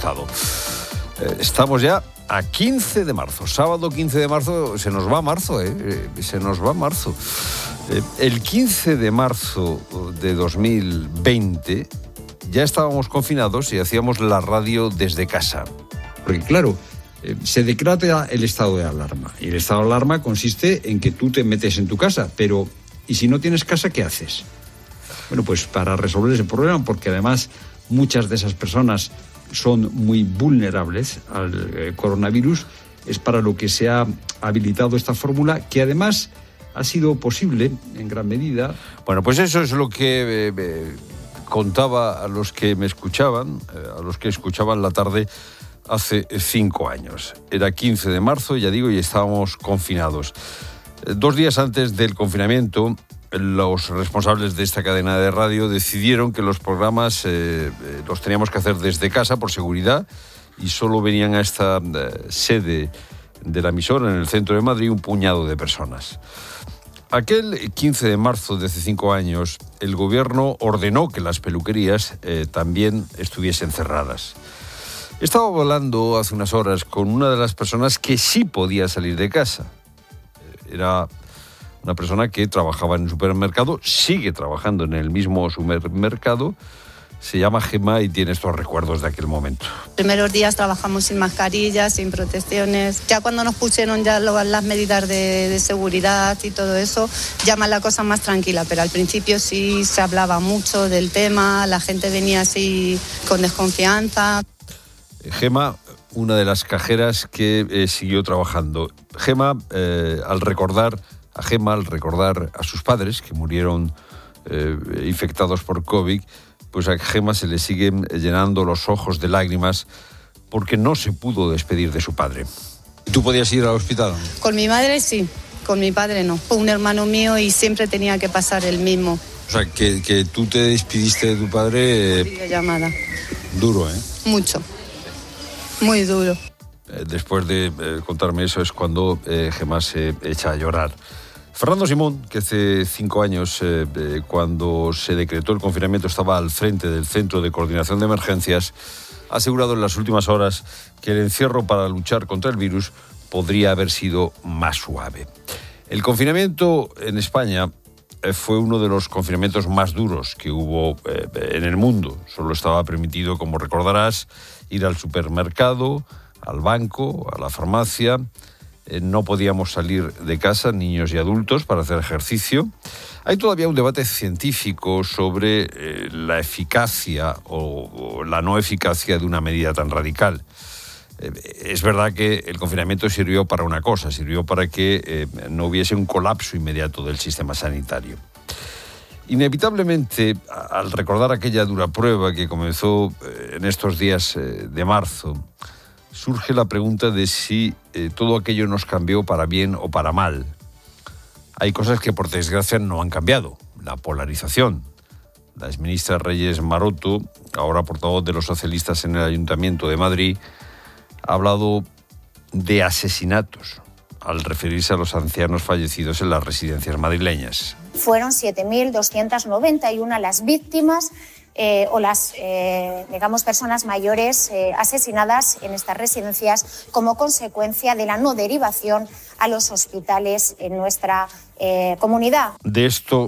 asustado. Estamos ya a 15 de marzo, sábado 15 de marzo, se nos va marzo, se nos va marzo. El 15 de marzo de 2020 ya estábamos confinados y hacíamos la radio desde casa. Porque claro, se decreta el estado de alarma. Y el estado de alarma consiste en que tú te metes en tu casa, pero ¿y si no tienes casa, qué haces? Bueno, pues para resolver ese problema, porque además muchas de esas personas son muy vulnerables al coronavirus, es para lo que se ha habilitado esta fórmula, que además ha sido posible en gran medida. Bueno, pues eso es lo que contaba a los que me escuchaban, a los que escuchaban la tarde hace 5 años. Era 15 de marzo, ya digo, y estábamos confinados. 2 días antes del confinamiento, los responsables de esta cadena de radio decidieron que los programas los teníamos que hacer desde casa por seguridad y solo venían a esta sede de la emisora en el centro de Madrid un puñado de personas. Aquel 15 de marzo de hace 5 años, el gobierno ordenó que las peluquerías también estuviesen cerradas. Estaba hablando hace unas horas con una de las personas que sí podía salir de casa. Era una persona que trabajaba en un supermercado, sigue trabajando en el mismo supermercado, se llama Gemma y tiene estos recuerdos de aquel momento. Primeros días trabajamos sin mascarillas, sin protecciones. Ya cuando nos pusieron ya las medidas de seguridad y todo eso, ya más la cosa más tranquila, pero al principio sí se hablaba mucho del tema, la gente venía así con desconfianza. Gemma, una de las cajeras que siguió trabajando. Gemma, al recordar a sus padres que murieron infectados por COVID, pues a Gemma se le siguen llenando los ojos de lágrimas porque no se pudo despedir de su padre. ¿Tú podías ir al hospital? Con mi madre sí, con mi padre no. Fue un hermano mío y siempre tenía que pasar el mismo. O sea, que tú te despidiste de tu padre... Videollamada. Duro, ¿eh? Mucho. Muy duro. Después de contarme eso es cuando Gemma se echa a llorar. Fernando Simón, que hace 5 años, cuando se decretó el confinamiento, estaba al frente del Centro de Coordinación de Emergencias, ha asegurado en las últimas horas que el encierro para luchar contra el virus podría haber sido más suave. El confinamiento en España fue uno de los confinamientos más duros que hubo en el mundo. Solo estaba permitido, como recordarás, ir al supermercado, al banco, a la farmacia. No podíamos salir de casa, niños y adultos, para hacer ejercicio. Hay todavía un debate científico sobre la eficacia o la no eficacia de una medida tan radical. Es verdad que el confinamiento sirvió para una cosa, sirvió para que no hubiese un colapso inmediato del sistema sanitario. Inevitablemente, al recordar aquella dura prueba que comenzó en estos días de marzo, surge la pregunta de si todo aquello nos cambió para bien o para mal. Hay cosas que por desgracia no han cambiado. La polarización. La exministra Reyes Maroto, ahora portavoz de los socialistas en el Ayuntamiento de Madrid, ha hablado de asesinatos al referirse a los ancianos fallecidos en las residencias madrileñas. Fueron 7.291 las víctimas o las, personas mayores asesinadas en estas residencias como consecuencia de la no derivación a los hospitales en nuestra comunidad. De esto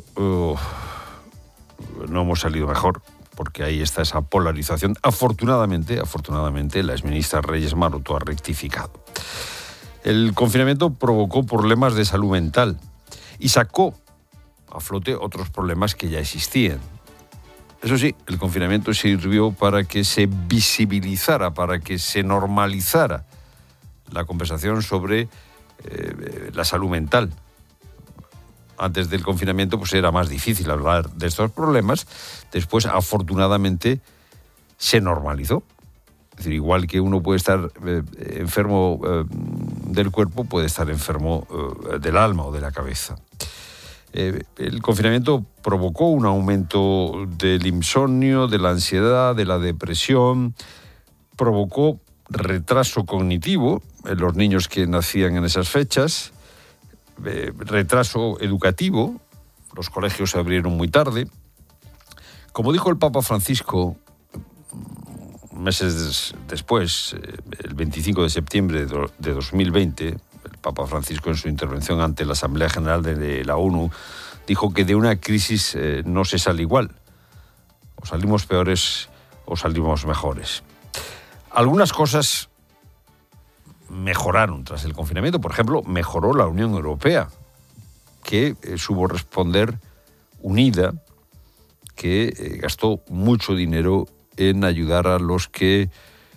no hemos salido mejor, porque ahí está esa polarización. Afortunadamente, la exministra Reyes Maroto ha rectificado. El confinamiento provocó problemas de salud mental y sacó a flote otros problemas que ya existían. Eso sí, el confinamiento sirvió para que se visibilizara, para que se normalizara la conversación sobre la salud mental. Antes del confinamiento pues era más difícil hablar de estos problemas. Después, afortunadamente, se normalizó. Es decir, igual que uno puede estar enfermo del cuerpo, puede estar enfermo del alma o de la cabeza. El confinamiento provocó un aumento del insomnio, de la ansiedad, de la depresión, provocó retraso cognitivo en los niños que nacían en esas fechas, retraso educativo, los colegios se abrieron muy tarde. Como dijo el Papa Francisco, meses después, el 25 de septiembre de 2020, el Papa Francisco, en su intervención ante la Asamblea General de la ONU, dijo que de una crisis no se sale igual. O salimos peores o salimos mejores. Algunas cosas mejoraron tras el confinamiento. Por ejemplo, mejoró la Unión Europea, que supo responder unida, que gastó mucho dinero en ayudar a los que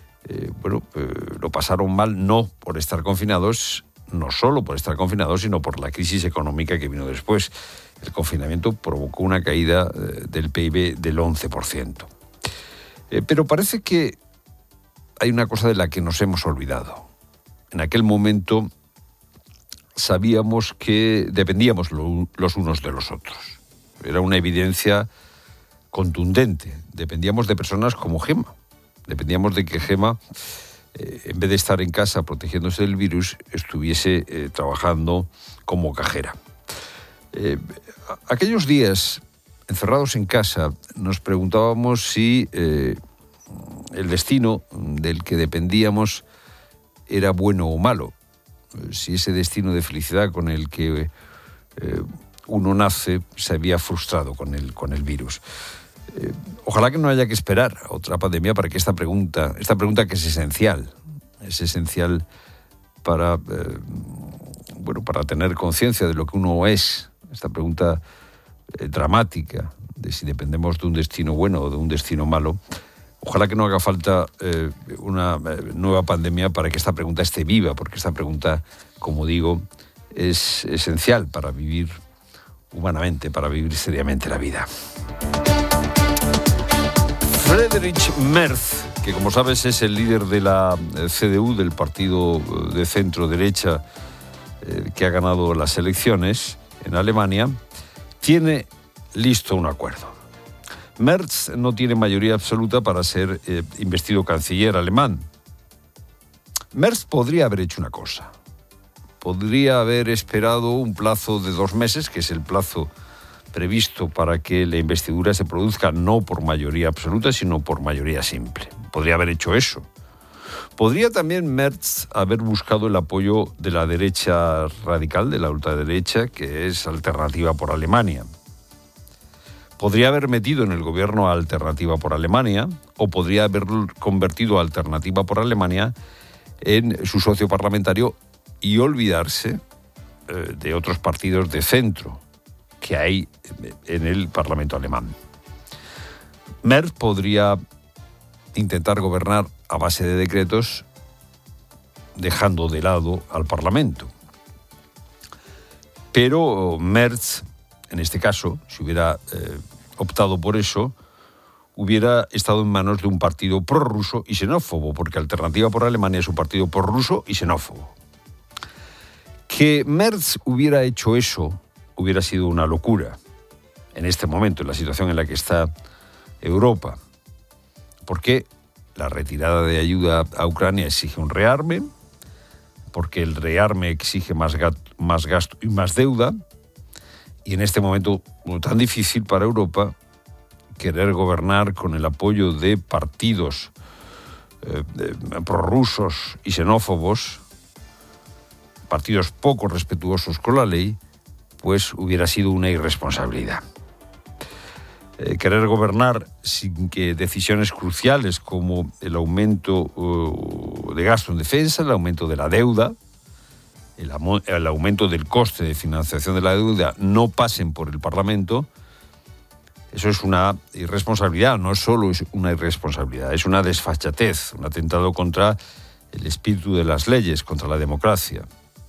lo pasaron mal, no por estar confinados, no solo por estar confinados, sino por la crisis económica que vino después. El confinamiento provocó una caída del PIB del 11%. Pero parece que hay una cosa de la que nos hemos olvidado. En aquel momento sabíamos que dependíamos los unos de los otros. Era una evidencia contundente. Dependíamos de personas como Gemma. Dependíamos de que Gemma, en vez de estar en casa protegiéndose del virus, estuviese trabajando como cajera. Aquellos días, encerrados en casa, nos preguntábamos si el destino del que dependíamos era bueno o malo, si ese destino de felicidad con el que uno nace se había frustrado con el virus. Ojalá que no haya que esperar a otra pandemia para que esta pregunta que es esencial para tener conciencia de lo que uno es, esta pregunta dramática de si dependemos de un destino bueno o de un destino malo. Ojalá que no haga falta una nueva pandemia para que esta pregunta esté viva, porque esta pregunta, como digo, es esencial para vivir humanamente, para vivir seriamente la vida. Friedrich Merz, que como sabes es el líder de la CDU, del partido de centro-derecha que ha ganado las elecciones en Alemania, tiene listo un acuerdo. Merz no tiene mayoría absoluta para ser investido canciller alemán. Merz podría haber hecho una cosa. Podría haber esperado un plazo de 2 meses, que es el plazo previsto para que la investidura se produzca no por mayoría absoluta, sino por mayoría simple. Podría haber hecho eso. Podría también Merz haber buscado el apoyo de la derecha radical, de la ultraderecha, que es Alternativa por Alemania. Podría haber metido en el gobierno a Alternativa por Alemania, o podría haber convertido a Alternativa por Alemania en su socio parlamentario y olvidarse de otros partidos de centro que hay en el Parlamento alemán. Merz podría intentar gobernar a base de decretos, dejando de lado al Parlamento. Pero Merz, en este caso, si hubiera optado por eso, hubiera estado en manos de un partido prorruso y xenófobo, porque Alternativa por Alemania es un partido prorruso y xenófobo. Que Merz hubiera hecho eso hubiera sido una locura en este momento, en la situación en la que está Europa, porque la retirada de ayuda a Ucrania exige un rearme, porque el rearme exige más gasto y más deuda, y en este momento tan difícil para Europa, querer gobernar con el apoyo de partidos prorrusos y xenófobos, partidos poco respetuosos con la ley, pues hubiera sido una irresponsabilidad. Querer gobernar sin que decisiones cruciales como el aumento de gasto en defensa, el aumento de la deuda, el aumento del coste de financiación de la deuda no pasen por el Parlamento, eso es una irresponsabilidad. No solo es una irresponsabilidad, es una desfachatez, un atentado contra el espíritu de las leyes, contra la democracia.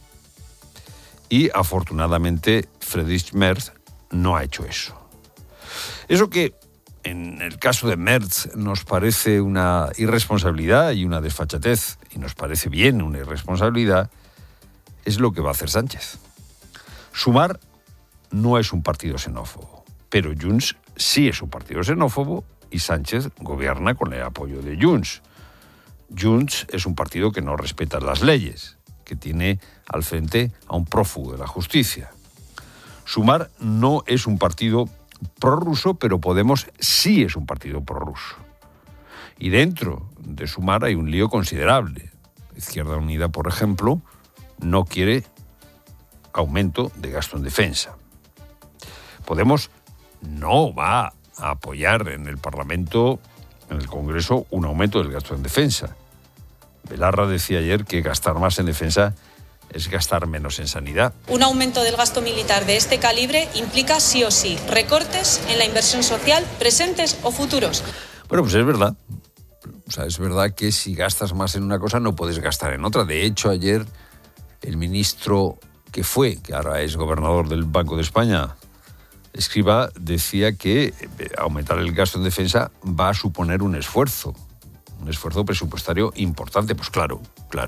Y afortunadamente Friedrich Merz no ha hecho eso. Eso que en el caso de Merz nos parece una irresponsabilidad y una desfachatez, y nos parece bien una irresponsabilidad, es lo que va a hacer Sánchez. Sumar no es un partido xenófobo, pero Junts sí es un partido xenófobo y Sánchez gobierna con el apoyo de Junts. Junts es un partido que no respeta las leyes, que tiene al frente a un prófugo de la justicia. Sumar no es un partido prorruso, pero Podemos sí es un partido prorruso. Y dentro de Sumar hay un lío considerable. Izquierda Unida, por ejemplo, no quiere aumento de gasto en defensa. Podemos no va a apoyar en el Parlamento, en el Congreso, un aumento del gasto en defensa. Belarra decía ayer que gastar más en defensa es gastar menos en sanidad. Un aumento del gasto militar de este calibre implica sí o sí recortes en la inversión social, presentes o futuros. Bueno, pues es verdad. O sea, es verdad que si gastas más en una cosa no puedes gastar en otra. De hecho, ayer el ministro que ahora es gobernador del Banco de España, Escrivá, decía que aumentar el gasto en defensa va a suponer un esfuerzo presupuestario importante. Pues claro.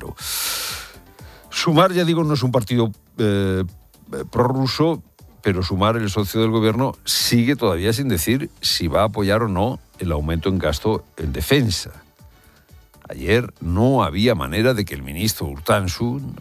Sumar, ya digo, no es un partido prorruso, pero Sumar, el socio del gobierno, sigue todavía sin decir si va a apoyar o no el aumento en gasto en defensa. Ayer no había manera de que el ministro Urtasun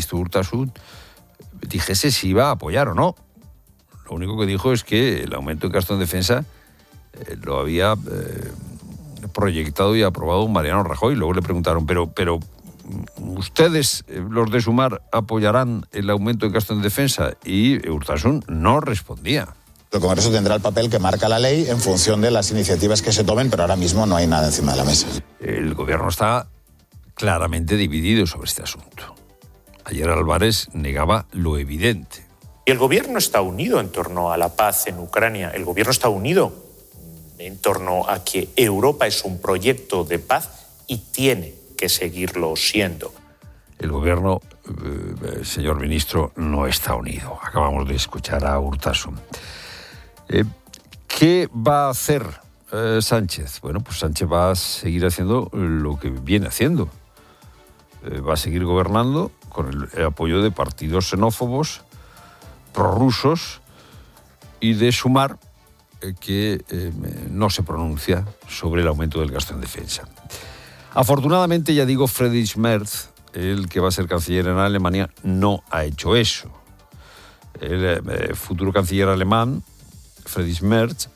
dijese si iba a apoyar o no. Lo único que dijo es que el aumento en gasto en defensa lo había proyectado y aprobado Mariano Rajoy. Luego le preguntaron, pero ¿ustedes, los de Sumar, apoyarán el aumento en gasto en defensa? Y Urtasun no respondía. El Congreso tendrá el papel que marca la ley en función de las iniciativas que se tomen, pero ahora mismo no hay nada encima de la mesa. El gobierno está claramente dividido sobre este asunto. Ayer Álvarez negaba lo evidente. El gobierno está unido en torno a la paz en Ucrania. El gobierno está unido en torno a que Europa es un proyecto de paz y tiene que seguirlo siendo. El gobierno, señor ministro, no está unido. Acabamos de escuchar a Urtasun. ¿Qué va a hacer Sánchez? Bueno, pues Sánchez va a seguir haciendo lo que viene haciendo. Va a seguir gobernando con el apoyo de partidos xenófobos, prorrusos y de Sumar, que no se pronuncia sobre el aumento del gasto en defensa. Afortunadamente, ya digo, Friedrich Merz, el que va a ser canciller en Alemania, no ha hecho eso. El futuro canciller alemán, Friedrich Merz,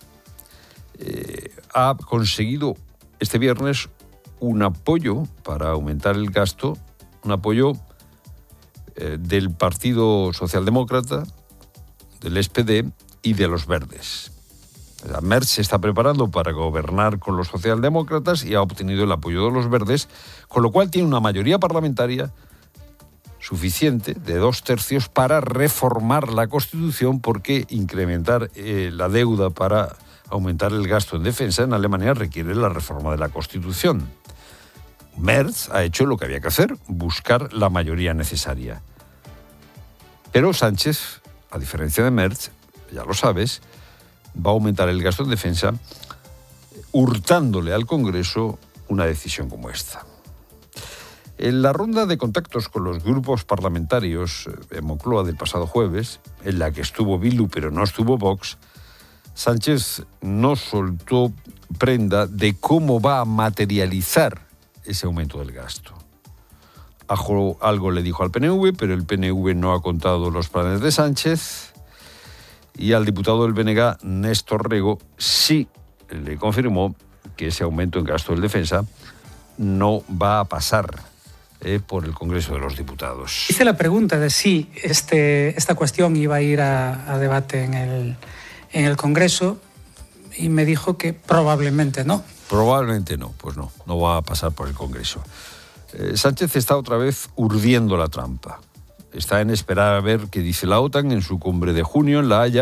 ha conseguido este viernes un apoyo para aumentar el gasto, un apoyo del Partido Socialdemócrata, del SPD y de los Verdes. Merz se está preparando para gobernar con los socialdemócratas y ha obtenido el apoyo de los Verdes, con lo cual tiene una mayoría parlamentaria suficiente de 2/3 para reformar la Constitución, porque incrementar la deuda para aumentar el gasto en defensa en Alemania requiere la reforma de la Constitución. Merz ha hecho lo que había que hacer, buscar la mayoría necesaria. Pero Sánchez, a diferencia de Merz, ya lo sabes, va a aumentar el gasto en defensa hurtándole al Congreso una decisión como esta. En la ronda de contactos con los grupos parlamentarios en Moncloa del pasado jueves, en la que estuvo Bildu pero no estuvo Vox, Sánchez no soltó prenda de cómo va a materializar ese aumento del gasto. Algo le dijo al PNV, pero el PNV no ha contado los planes de Sánchez, y al diputado del BNG, Néstor Rego, sí le confirmó que ese aumento en gasto de defensa no va a pasar por el Congreso de los Diputados. Hice la pregunta de si esta cuestión iba a ir a debate en el Congreso y me dijo que probablemente no. Probablemente no, pues no va a pasar por el Congreso. Sánchez está otra vez urdiendo la trampa. Está en esperar a ver qué dice la OTAN en su cumbre de junio en La Haya.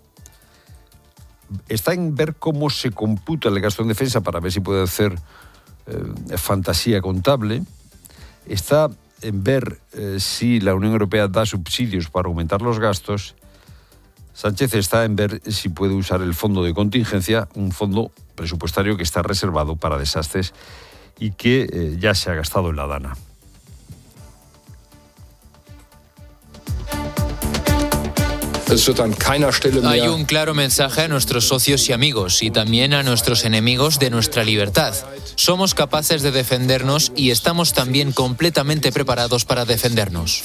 Está en ver cómo se computa el gasto en defensa para ver si puede hacer fantasía contable. Está en ver si la Unión Europea da subsidios para aumentar los gastos. Sánchez está en ver si puede usar el fondo de contingencia, un fondo presupuestario que está reservado para desastres y que ya se ha gastado en la Dana. Hay un claro mensaje a nuestros socios y amigos y también a nuestros enemigos de nuestra libertad. Somos capaces de defendernos y estamos también completamente preparados para defendernos.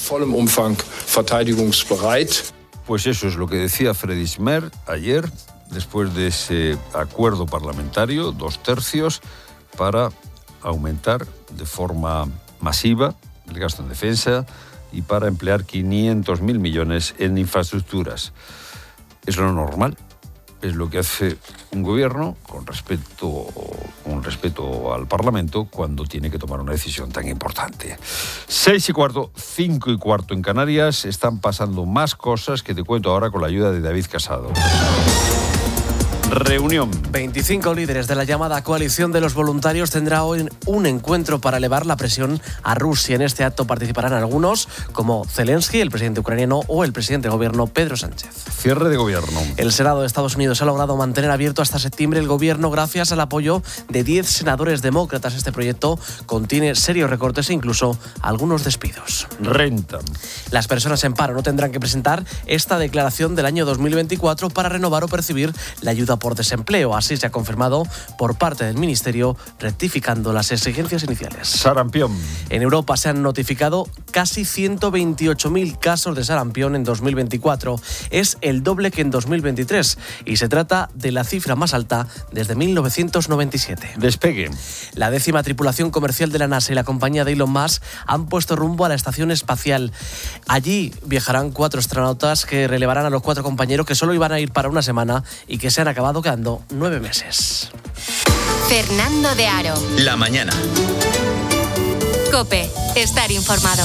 Pues eso es lo que decía Friedrich Merz ayer, después de ese acuerdo parlamentario, 2/3, para aumentar de forma masiva el gasto en defensa y para emplear 500.000 millones en infraestructuras. Es lo normal, es lo que hace un gobierno con respeto al Parlamento cuando tiene que tomar una decisión tan importante. 6:15, 5:15 en Canarias. Están pasando más cosas que te cuento ahora con la ayuda de David Casado. Reunión. 25 líderes de la llamada coalición de los voluntarios tendrá hoy un encuentro para elevar la presión a Rusia. En este acto participarán algunos, como Zelensky, el presidente ucraniano, o el presidente de gobierno, Pedro Sánchez. Cierre de gobierno. El Senado de Estados Unidos ha logrado mantener abierto hasta septiembre el gobierno gracias al apoyo de 10 senadores demócratas. Este proyecto contiene serios recortes e incluso algunos despidos. Renta. Las personas en paro no tendrán que presentar esta declaración del año 2024 para renovar o percibir la ayuda por desempleo. Así se ha confirmado por parte del Ministerio, rectificando las exigencias iniciales. Sarampión. En Europa se han notificado casi 128.000 casos de sarampión en 2024. Es el doble que en 2023 y se trata de la cifra más alta desde 1997. Despegue. La 10ª tripulación comercial de la NASA y la compañía de Elon Musk han puesto rumbo a la estación espacial. Allí viajarán 4 astronautas que relevarán a los 4 compañeros que solo iban a ir para una semana y que se han acabado quedando 9 meses. Fernando de Aro. La mañana. COPE. Estar informado.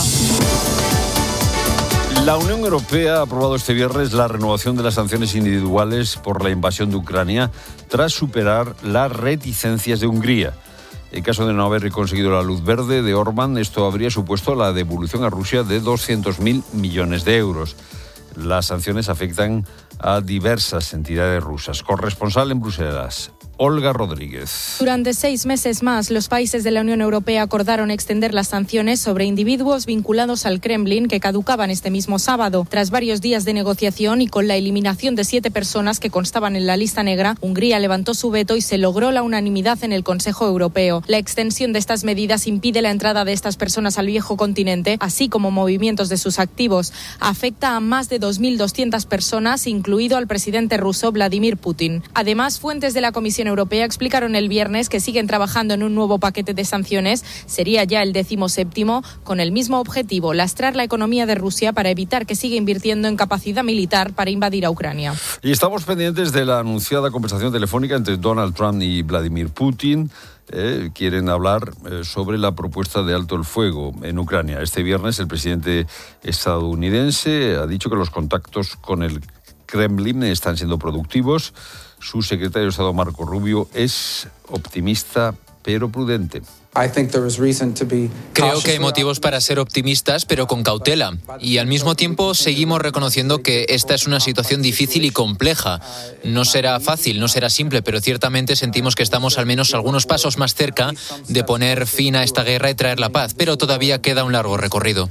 La Unión Europea ha aprobado este viernes la renovación de las sanciones individuales por la invasión de Ucrania tras superar las reticencias de Hungría. En caso de no haber conseguido la luz verde de Orbán, esto habría supuesto la devolución a Rusia de 200.000 millones de euros. Las sanciones afectan a diversas entidades rusas. Corresponsal en Bruselas, Olga Rodríguez. Durante 6 meses más, los países de la Unión Europea acordaron extender las sanciones sobre individuos vinculados al Kremlin que caducaban este mismo sábado. Tras varios días de negociación y con la eliminación de 7 personas que constaban en la lista negra, Hungría levantó su veto y se logró la unanimidad en el Consejo Europeo. La extensión de estas medidas impide la entrada de estas personas al viejo continente, así como movimientos de sus activos. Afecta a más de 2.200 personas, incluido al presidente ruso Vladimir Putin. Además, fuentes de la Comisión Europea explicaron el viernes que siguen trabajando en un nuevo paquete de sanciones. Sería ya el 17º, con el mismo objetivo, lastrar la economía de Rusia para evitar que siga invirtiendo en capacidad militar para invadir a Ucrania. Y estamos pendientes de la anunciada conversación telefónica entre Donald Trump y Vladimir Putin. Quieren hablar sobre la propuesta de alto el fuego en Ucrania. Este viernes el presidente estadounidense ha dicho que los contactos con el Kremlin están siendo productivos. Su secretario de Estado, Marco Rubio, es optimista pero prudente. Creo que hay motivos para ser optimistas, pero con cautela. Y al mismo tiempo seguimos reconociendo que esta es una situación difícil y compleja. No será fácil, no será simple, pero ciertamente sentimos que estamos al menos algunos pasos más cerca de poner fin a esta guerra y traer la paz, pero todavía queda un largo recorrido.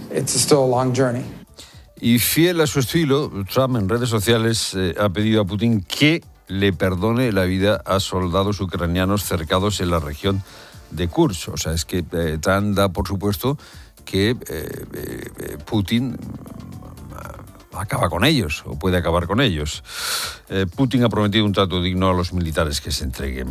Y fiel a su estilo, Trump en redes sociales ha pedido a Putin que le perdone la vida a soldados ucranianos cercados en la región de Kursk. O sea, es que Trump da por supuesto que Putin acaba con ellos, o puede acabar con ellos. Putin ha prometido un trato digno a los militares que se entreguen.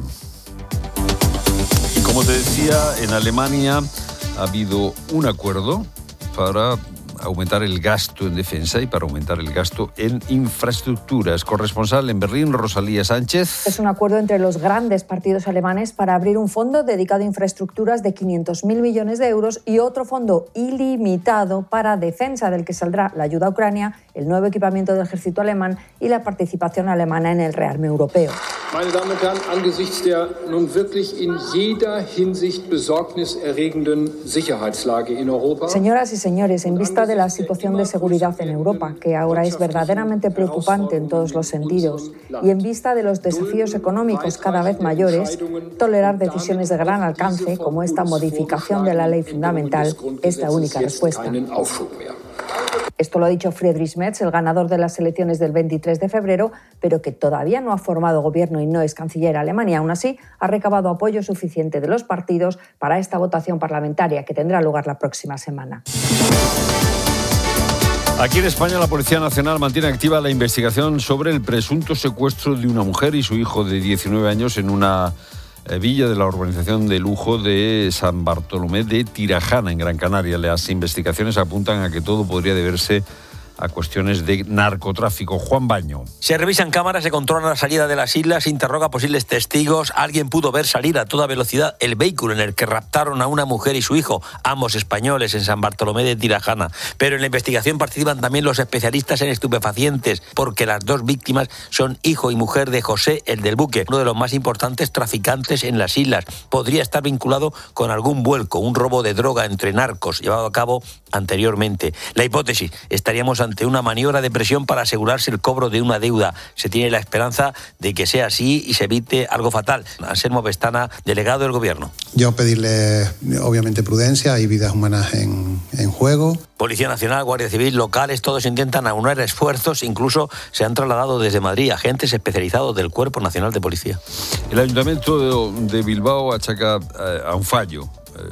Y como te decía, en Alemania ha habido un acuerdo para aumentar el gasto en defensa y para aumentar el gasto en infraestructuras. Corresponsal en Berlín, Rosalía Sánchez. Es un acuerdo entre los grandes partidos alemanes para abrir un fondo dedicado a infraestructuras de 500.000 millones de euros y otro fondo ilimitado para defensa, del que saldrá la ayuda a Ucrania, el nuevo equipamiento del ejército alemán y la participación alemana en el rearme europeo. Meine Damen und Herren, angesichts der nun wirklich in jeder Hinsicht besorgniserregenden Sicherheitslage in Europa. Señoras y señores, en vista de la situación de seguridad en Europa, que ahora es verdaderamente preocupante en todos los sentidos, y en vista de los desafíos económicos cada vez mayores, tolerar decisiones de gran alcance, como esta modificación de la ley fundamental, es la única respuesta. Esto lo ha dicho Friedrich Merz, el ganador de las elecciones del 23 de febrero, pero que todavía no ha formado gobierno y no es canciller Alemania. Aún así, ha recabado apoyo suficiente de los partidos para esta votación parlamentaria que tendrá lugar la próxima semana. Aquí en España, la Policía Nacional mantiene activa la investigación sobre el presunto secuestro de una mujer y su hijo de 19 años en una villa de la urbanización de lujo de San Bartolomé de Tirajana, en Gran Canaria. Las investigaciones apuntan a que todo podría deberse a cuestiones de narcotráfico. Juan Baño. Se revisan cámaras, se controla la salida de las islas, se interroga a posibles testigos. Alguien pudo ver salir a toda velocidad el vehículo en el que raptaron a una mujer y su hijo, ambos españoles, en San Bartolomé de Tirajana. Pero en la investigación participan también los especialistas en estupefacientes, porque las dos víctimas son hijo y mujer de José, el del buque, uno de los más importantes traficantes en las islas. Podría estar vinculado con algún vuelco, un robo de droga entre narcos llevado a cabo anteriormente. La hipótesis: estaríamos ante una maniobra de presión para asegurarse el cobro de una deuda. Se tiene la esperanza de que sea así y se evite algo fatal. Anselmo Pestana, delegado del Gobierno. Yo pedirle, obviamente, prudencia. Hay vidas humanas en juego. Policía Nacional, Guardia Civil, locales, todos intentan aunar esfuerzos. Incluso se han trasladado desde Madrid agentes especializados del Cuerpo Nacional de Policía. El Ayuntamiento de Bilbao achaca a un fallo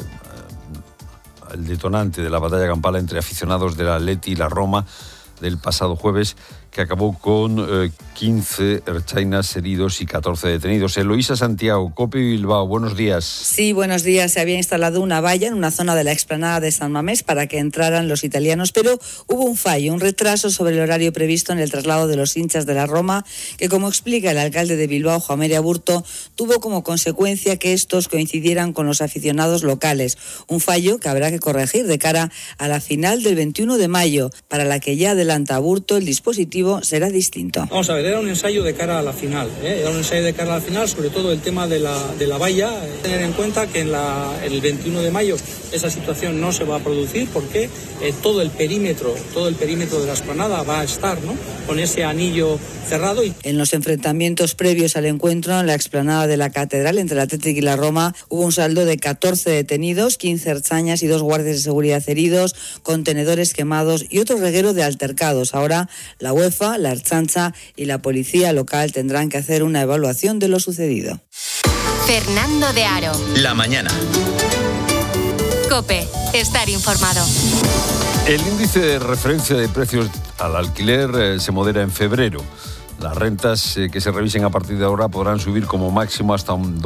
el detonante de la batalla campal entre aficionados del Atleti y la Roma del pasado jueves, que acabó con 15 ertzainas heridos y 14 detenidos. Eloísa Santiago, COPE Bilbao, buenos días. Sí, buenos días. Se había instalado una valla en una zona de la explanada de San Mamés para que entraran los italianos, pero hubo un fallo, un retraso sobre el horario previsto en el traslado de los hinchas de la Roma, que, como explica el alcalde de Bilbao, Juan Mary Aburto, tuvo como consecuencia que estos coincidieran con los aficionados locales. Un fallo que habrá que corregir de cara a la final del 21 de mayo, para la que ya adelanta Aburto el dispositivo será distinto. Vamos a ver, era un ensayo de cara a la final, era un ensayo de cara a la final, sobre todo el tema de la valla. Tener en cuenta que el 21 de mayo esa situación no se va a producir, porque todo el perímetro de la explanada va a estar, ¿no?, con ese anillo cerrado. En los enfrentamientos previos al encuentro en la explanada de la Catedral entre el Athletic y la Roma hubo un saldo de 14 detenidos, 15 ertzainas y 2 guardias de seguridad heridos, contenedores quemados y otro reguero de altercados. Ahora la UEFA, la Ertzaintza y la policía local tendrán que hacer una evaluación de lo sucedido. Fernando de Aro. La mañana. COPE. Estar informado. El índice de referencia de precios al alquiler se modera en febrero. Las rentas que se revisen a partir de ahora podrán subir como máximo hasta un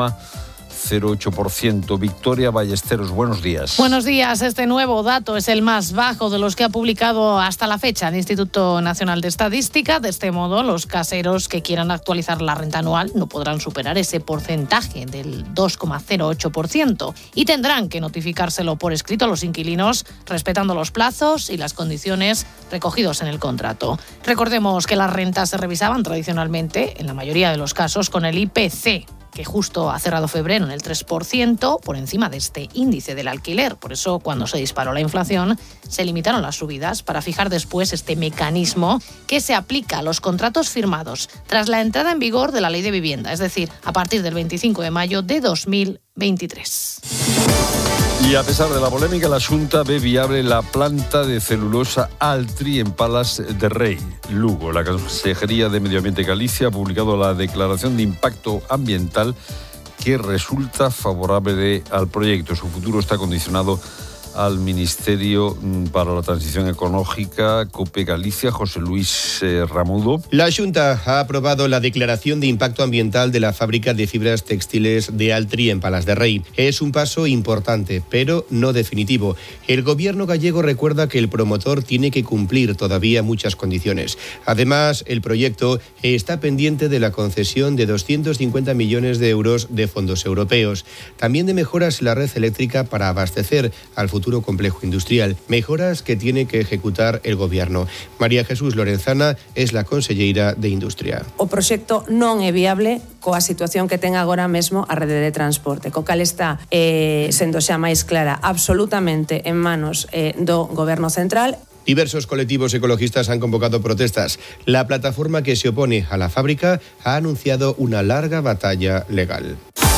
2,08%. Victoria Ballesteros, buenos días. Buenos días. Este nuevo dato es el más bajo de los que ha publicado hasta la fecha el Instituto Nacional de Estadística. De este modo, los caseros que quieran actualizar la renta anual no podrán superar ese porcentaje del 2,08% y tendrán que notificárselo por escrito a los inquilinos, respetando los plazos y las condiciones recogidos en el contrato. Recordemos que las rentas se revisaban tradicionalmente, en la mayoría de los casos, con el IPC, que justo ha cerrado febrero en el 3%, por encima de este índice del alquiler. Por eso, cuando se disparó la inflación, se limitaron las subidas para fijar después este mecanismo que se aplica a los contratos firmados tras la entrada en vigor de la Ley de Vivienda, es decir, a partir del 25 de mayo de 2023. Y a pesar de la polémica, la Xunta ve viable la planta de celulosa Altri en Palas de Rey, Lugo. La Consejería de Medio Ambiente Galicia ha publicado la declaración de impacto ambiental que resulta favorable al proyecto. Su futuro está condicionado al Ministerio para la Transición Ecológica, COPE Galicia, José Luis Ramudo. La Xunta ha aprobado la declaración de impacto ambiental de la fábrica de fibras textiles de Altri en Palas de Rey. Es un paso importante, pero no definitivo. El gobierno gallego recuerda que el promotor tiene que cumplir todavía muchas condiciones. Además, el proyecto está pendiente de la concesión de 250 millones de euros de fondos europeos. También de mejoras en la red eléctrica para abastecer al futuro complejo industrial, mejoras que tiene que ejecutar el gobierno. María Jesús Lorenzana es la conselleira de Industria. O proxecto non é viable coa situación que ten agora mesmo a rede de transporte, co cal está sendo xa máis clara absolutamente en manos do goberno central. Diversos colectivos ecologistas han convocado protestas. La plataforma que se opone a la fábrica ha anunciado una larga batalla legal.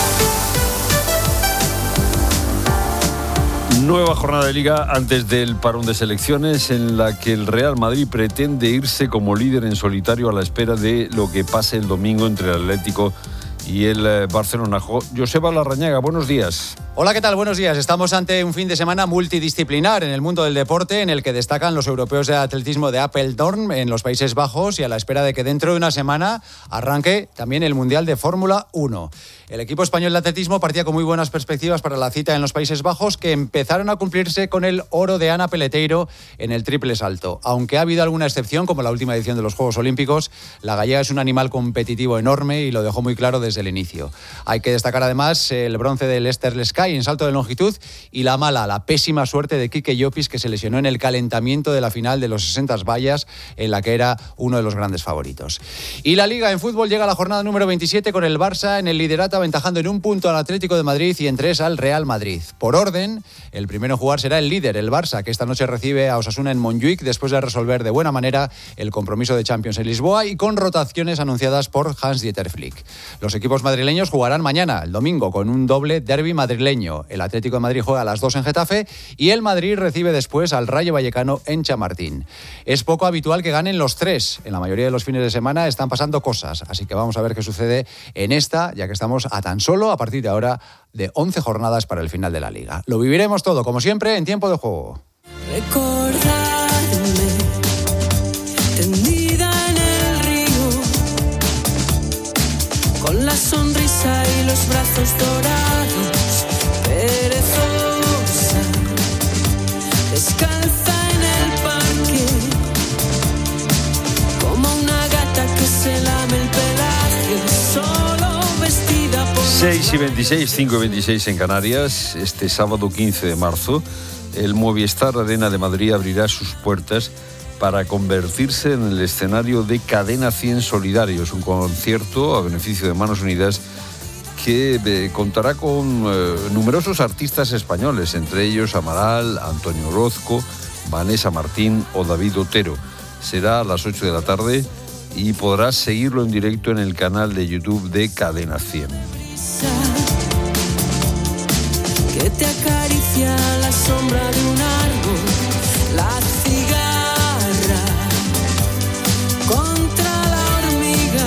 Nueva jornada de Liga antes del parón de selecciones, en la que el Real Madrid pretende irse como líder en solitario a la espera de lo que pase el domingo entre el Atlético y el Barcelona. Joseba Larrañaga, buenos días. Hola, ¿qué tal? Buenos días. Estamos ante un fin de semana multidisciplinar en el mundo del deporte, en el que destacan los europeos de atletismo de Apeldoorn en los Países Bajos y a la espera de que dentro de una semana arranque también el Mundial de Fórmula 1. El equipo español de atletismo partía con muy buenas perspectivas para la cita en los Países Bajos, que empezaron a cumplirse con el oro de Ana Peleteiro en el triple salto. Aunque ha habido alguna excepción, como la última edición de los Juegos Olímpicos, la gallega es un animal competitivo enorme y lo dejó muy claro desde el inicio. Hay que destacar además el bronce del Esther Lescay en salto de longitud y la pésima suerte de Quique Llopis, que se lesionó en el calentamiento de la final de los 60 vallas, en la que era uno de los grandes favoritos. Y la Liga en fútbol llega a la jornada número 27 con el Barça en el liderato, aventajando en un punto al Atlético de Madrid y en 3 al Real Madrid. Por orden, el primero en jugar será el líder, el Barça, que esta noche recibe a Osasuna en Montjuic después de resolver de buena manera el compromiso de Champions en Lisboa y con rotaciones anunciadas por Hans-Dieter Flick. Los equipos madrileños jugarán mañana, el domingo, con un doble derbi madrileño. El Atlético de Madrid juega a las 2 en Getafe y el Madrid recibe después al Rayo Vallecano en Chamartín. Es poco habitual que ganen los 3. En la mayoría de los fines de semana están pasando cosas, así que vamos a ver qué sucede en esta, ya que estamos a tan solo, a partir de ahora, de 11 jornadas para el final de la Liga. Lo viviremos todo, como siempre, en Tiempo de Juego. Recordarme, tendida en el río, con la sonrisa y los brazos dorados, perezosa, descalza en el parque, como una gata que se lame el pelaje, solo vestida por... 6 y 26, 5 y 26 en Canarias. Este sábado 15 de marzo, el Movistar Arena de Madrid abrirá sus puertas para convertirse en el escenario de Cadena 100 Solidarios, un concierto a beneficio de Manos Unidas que contará con numerosos artistas españoles, entre ellos Amaral, Antonio Orozco, Vanessa Martín o David Otero. Será a las 8 de la tarde y podrás seguirlo en directo en el canal de YouTube de Cadena 100. Que te acaricia la sombra de un árbol, la cigarra contra la hormiga.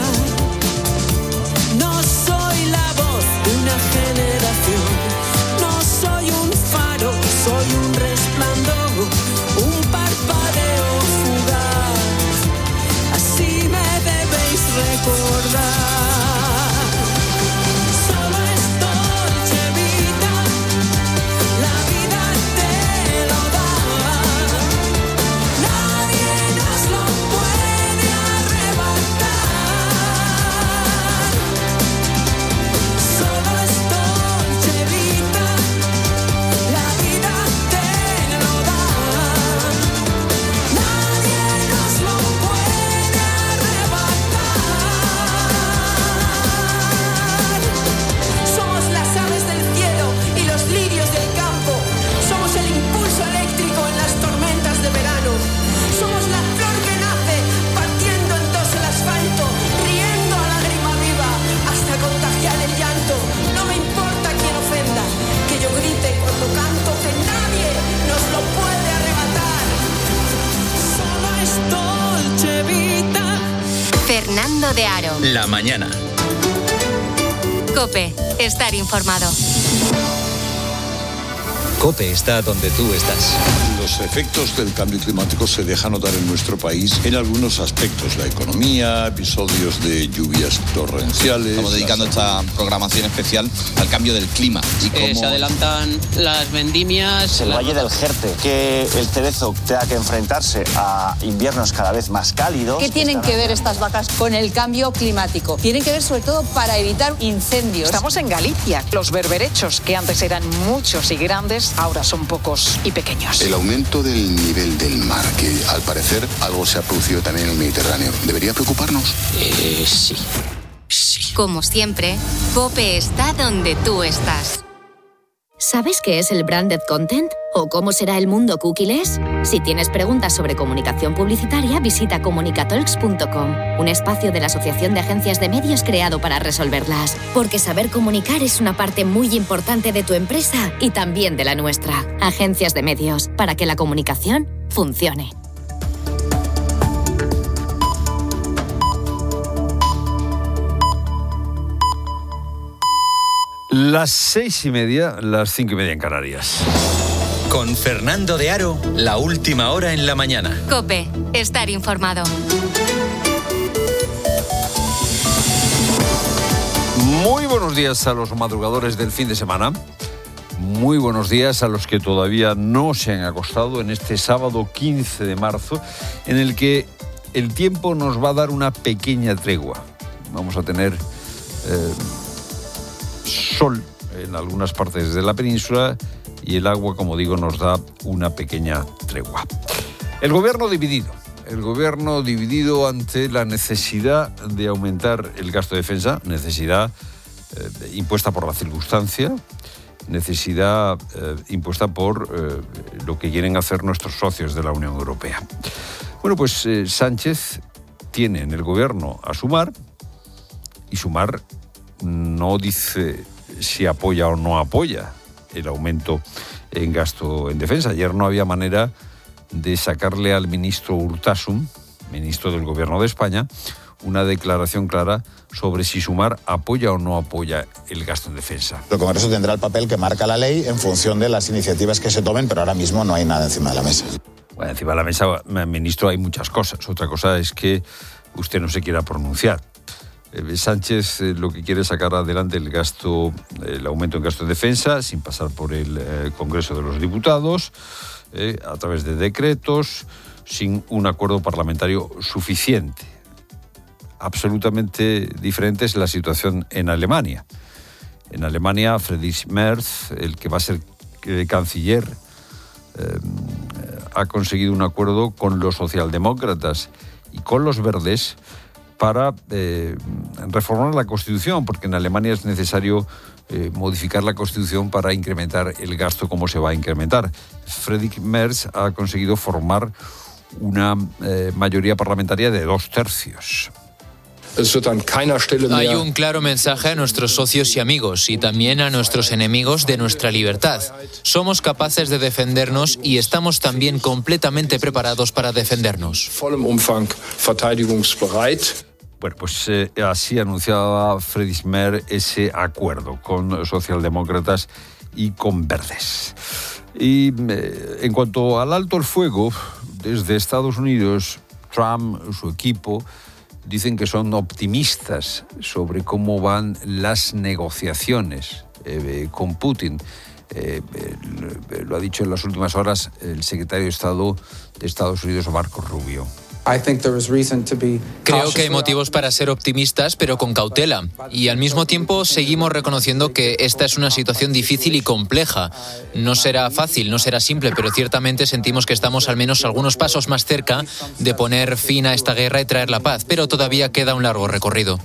No soy la voz de una generación, no soy un faro, soy un resplandor, un parpadeo fugaz. Así me debéis recordar. Fernando de Aro. La mañana. COPE. Estar informado. COPE está donde tú estás. Los efectos del cambio climático se dejan notar en nuestro país en algunos aspectos. La economía, episodios de lluvias torrenciales. Estamos dedicando esta programación especial al cambio del clima. Y cómo se adelantan las vendimias. El Valle del Jerte, que el cerezo tenga que enfrentarse a inviernos cada vez más cálidos. ¿Qué tienen que ver estas vacas con el cambio climático? Tienen que ver sobre todo para evitar incendios. Estamos en Galicia. Los berberechos, que antes eran muchos y grandes, ahora son pocos y pequeños. El aumento del nivel del mar, que al parecer algo se ha producido también en el Mediterráneo, ¿debería preocuparnos? Sí. Como siempre, COPE está donde tú estás. ¿Sabes qué es el branded content? ¿O cómo será el mundo cookieless? Si tienes preguntas sobre comunicación publicitaria, visita comunicatalks.com, un espacio de la Asociación de Agencias de Medios creado para resolverlas. Porque saber comunicar es una parte muy importante de tu empresa y también de la nuestra. Agencias de Medios, para que la comunicación funcione. Las 6:30, las 5:30 en Canarias. Con Fernando de Aro, la última hora en la mañana. COPE, estar informado. Muy buenos días a los madrugadores del fin de semana. Muy buenos días a los que todavía no se han acostado en este sábado 15 de marzo, en el que el tiempo nos va a dar una pequeña tregua. Vamos a tener sol en algunas partes de la península y el agua, como digo, nos da una pequeña tregua. El gobierno dividido ante la necesidad de aumentar el gasto de defensa, necesidad impuesta por la circunstancia, necesidad impuesta por lo que quieren hacer nuestros socios de la Unión Europea. Bueno, pues Sánchez tiene en el gobierno a Sumar, y Sumar no dice si apoya o no apoya el aumento en gasto en defensa. Ayer no había manera de sacarle al ministro Urtasun, ministro del Gobierno de España, una declaración clara sobre si Sumar apoya o no apoya el gasto en defensa. El Congreso tendrá el papel que marca la ley en función de las iniciativas que se tomen, pero ahora mismo no hay nada encima de la mesa. Bueno, encima de la mesa, ministro, hay muchas cosas. Otra cosa es que usted no se quiera pronunciar. Sánchez lo que quiere es sacar adelante el aumento en gasto en defensa sin pasar por el Congreso de los Diputados, a través de decretos, sin un acuerdo parlamentario suficiente. Absolutamente diferente es la situación en Alemania. En Alemania, Friedrich Merz, el que va a ser canciller, ha conseguido un acuerdo con los socialdemócratas y con los verdes para reformar la Constitución, porque en Alemania es necesario modificar la Constitución para incrementar el gasto como se va a incrementar. Friedrich Merz ha conseguido formar una mayoría parlamentaria de 2/3. Hay un claro mensaje a nuestros socios y amigos y también a nuestros enemigos de nuestra libertad. Somos capaces de defendernos y estamos también completamente preparados para defendernos. Bueno, pues así anunciaba Friedrich Merz ese acuerdo con socialdemócratas y con verdes. Y en cuanto al alto el fuego, desde Estados Unidos, Trump, su equipo, dicen que son optimistas sobre cómo van las negociaciones con Putin. Lo ha dicho en las últimas horas el secretario de Estado de Estados Unidos, Marco Rubio. Creo que hay motivos para ser optimistas, pero con cautela. Y al mismo tiempo seguimos reconociendo que esta es una situación difícil y compleja. No será fácil, no será simple, pero ciertamente sentimos que estamos al menos algunos pasos más cerca de poner fin a esta guerra y traer la paz, pero todavía queda un largo recorrido.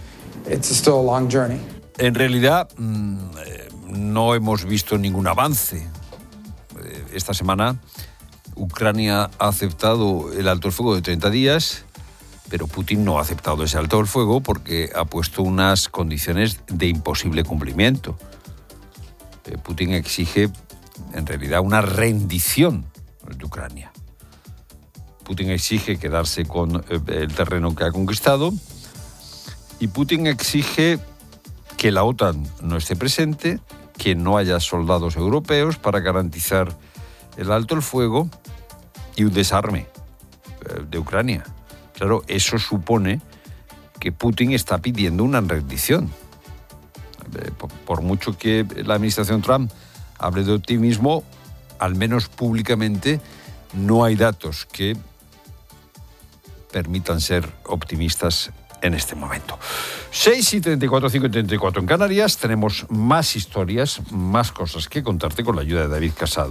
En realidad, no hemos visto ningún avance. Esta semana Ucrania ha aceptado el alto el fuego de 30 días, pero Putin no ha aceptado ese alto el fuego porque ha puesto unas condiciones de imposible cumplimiento. Putin exige, en realidad, una rendición de Ucrania. Putin exige quedarse con el terreno que ha conquistado y Putin exige que la OTAN no esté presente, que no haya soldados europeos para garantizar el alto el fuego y un desarme de Ucrania. Claro, eso supone que Putin está pidiendo una rendición. Por mucho que la administración Trump hable de optimismo, al menos públicamente, no hay datos que permitan ser optimistas en este momento. 6:34, 5:34 en Canarias. Tenemos más historias, más cosas que contarte con la ayuda de David Casado.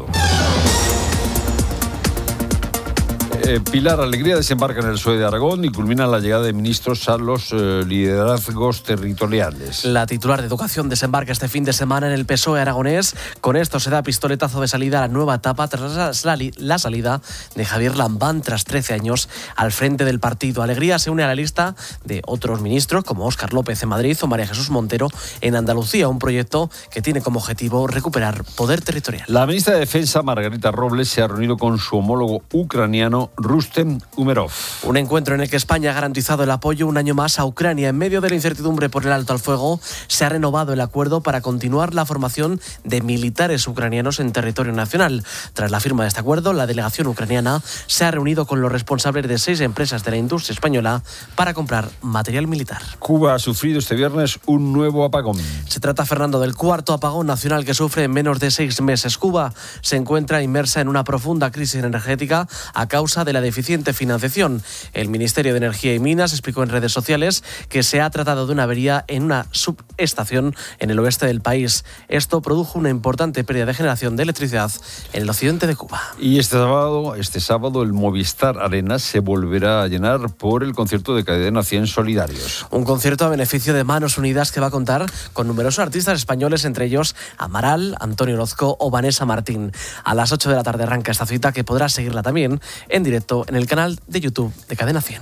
Pilar Alegría desembarca en el PSOE de Aragón y culmina la llegada de ministros a los liderazgos territoriales. La titular de Educación desembarca este fin de semana en el PSOE aragonés. Con esto se da pistoletazo de salida a la nueva etapa tras la salida de Javier Lambán tras 13 años al frente del partido. Alegría se une a la lista de otros ministros como Óscar López en Madrid o María Jesús Montero en Andalucía, un proyecto que tiene como objetivo recuperar poder territorial. La ministra de Defensa, Margarita Robles, se ha reunido con su homólogo ucraniano Rustem Umerov. Un encuentro en el que España ha garantizado el apoyo un año más a Ucrania. En medio de la incertidumbre por el alto al fuego, se ha renovado el acuerdo para continuar la formación de militares ucranianos en territorio nacional. Tras la firma de este acuerdo, la delegación ucraniana se ha reunido con los responsables de 6 empresas de la industria española para comprar material militar. Cuba ha sufrido este viernes un nuevo apagón. Se trata, Fernando, del cuarto apagón nacional que sufre en menos de 6 meses. Cuba se encuentra inmersa en una profunda crisis energética a causa de la deficiente financiación. El Ministerio de Energía y Minas explicó en redes sociales que se ha tratado de una avería en una subestación en el oeste del país. Esto produjo una importante pérdida de generación de electricidad en el occidente de Cuba. Y este sábado el Movistar Arena se volverá a llenar por el concierto de Cadena 100 Solidarios. Un concierto a beneficio de Manos Unidas que va a contar con numerosos artistas españoles, entre ellos Amaral, Antonio Orozco o Vanessa Martín. A las 8 de la tarde arranca esta cita, que podrás seguirla también en directo en el canal de YouTube de Cadena 100.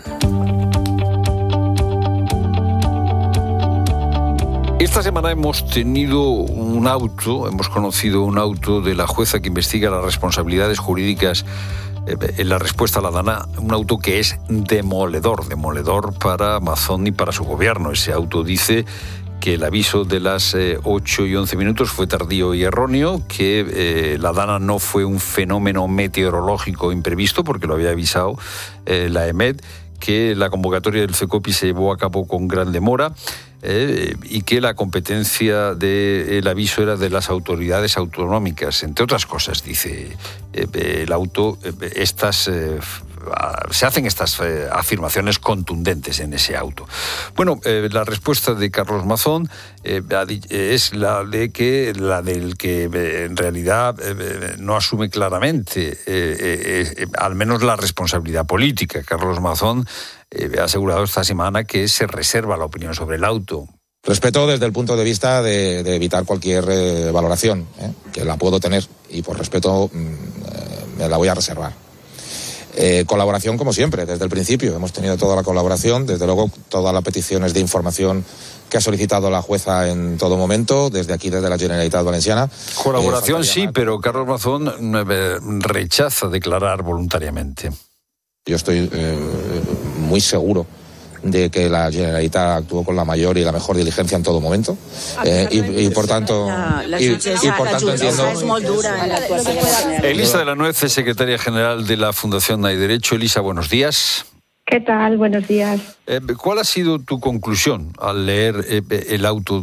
Esta semana hemos conocido un auto de la jueza que investiga las responsabilidades jurídicas en la respuesta a la DANA, un auto que es demoledor para Mazón y para su gobierno. Ese auto dice que el aviso de las 8 y 11 minutos fue tardío y erróneo, que la DANA no fue un fenómeno meteorológico imprevisto, porque lo había avisado la EMET, que la convocatoria del CECOPI se llevó a cabo con gran demora, y que la competencia del aviso era de las autoridades autonómicas. Entre otras cosas, dice el auto, se hacen estas afirmaciones contundentes en ese auto. Bueno, la respuesta de Carlos Mazón es la del que en realidad no asume claramente, al menos la responsabilidad política. Carlos Mazón ha asegurado esta semana que se reserva la opinión sobre el auto. Respeto desde el punto de vista de evitar cualquier valoración, que la puedo tener, y por respeto me la voy a reservar. Colaboración como siempre, desde el principio. Hemos tenido toda la colaboración, desde luego todas las peticiones de información que ha solicitado la jueza en todo momento, desde aquí, desde la Generalitat Valenciana. Colaboración sí, pero Carlos Mazón rechaza declarar voluntariamente. Yo estoy muy seguro de que la Generalitat actuó con la mayor y la mejor diligencia en todo momento, y por tanto entiendo. Elisa de la Nuez es secretaria general de la Fundación Hay Derecho. Elisa, buenos días. ¿Qué tal? Buenos días. ¿Cuál ha sido tu conclusión al leer el auto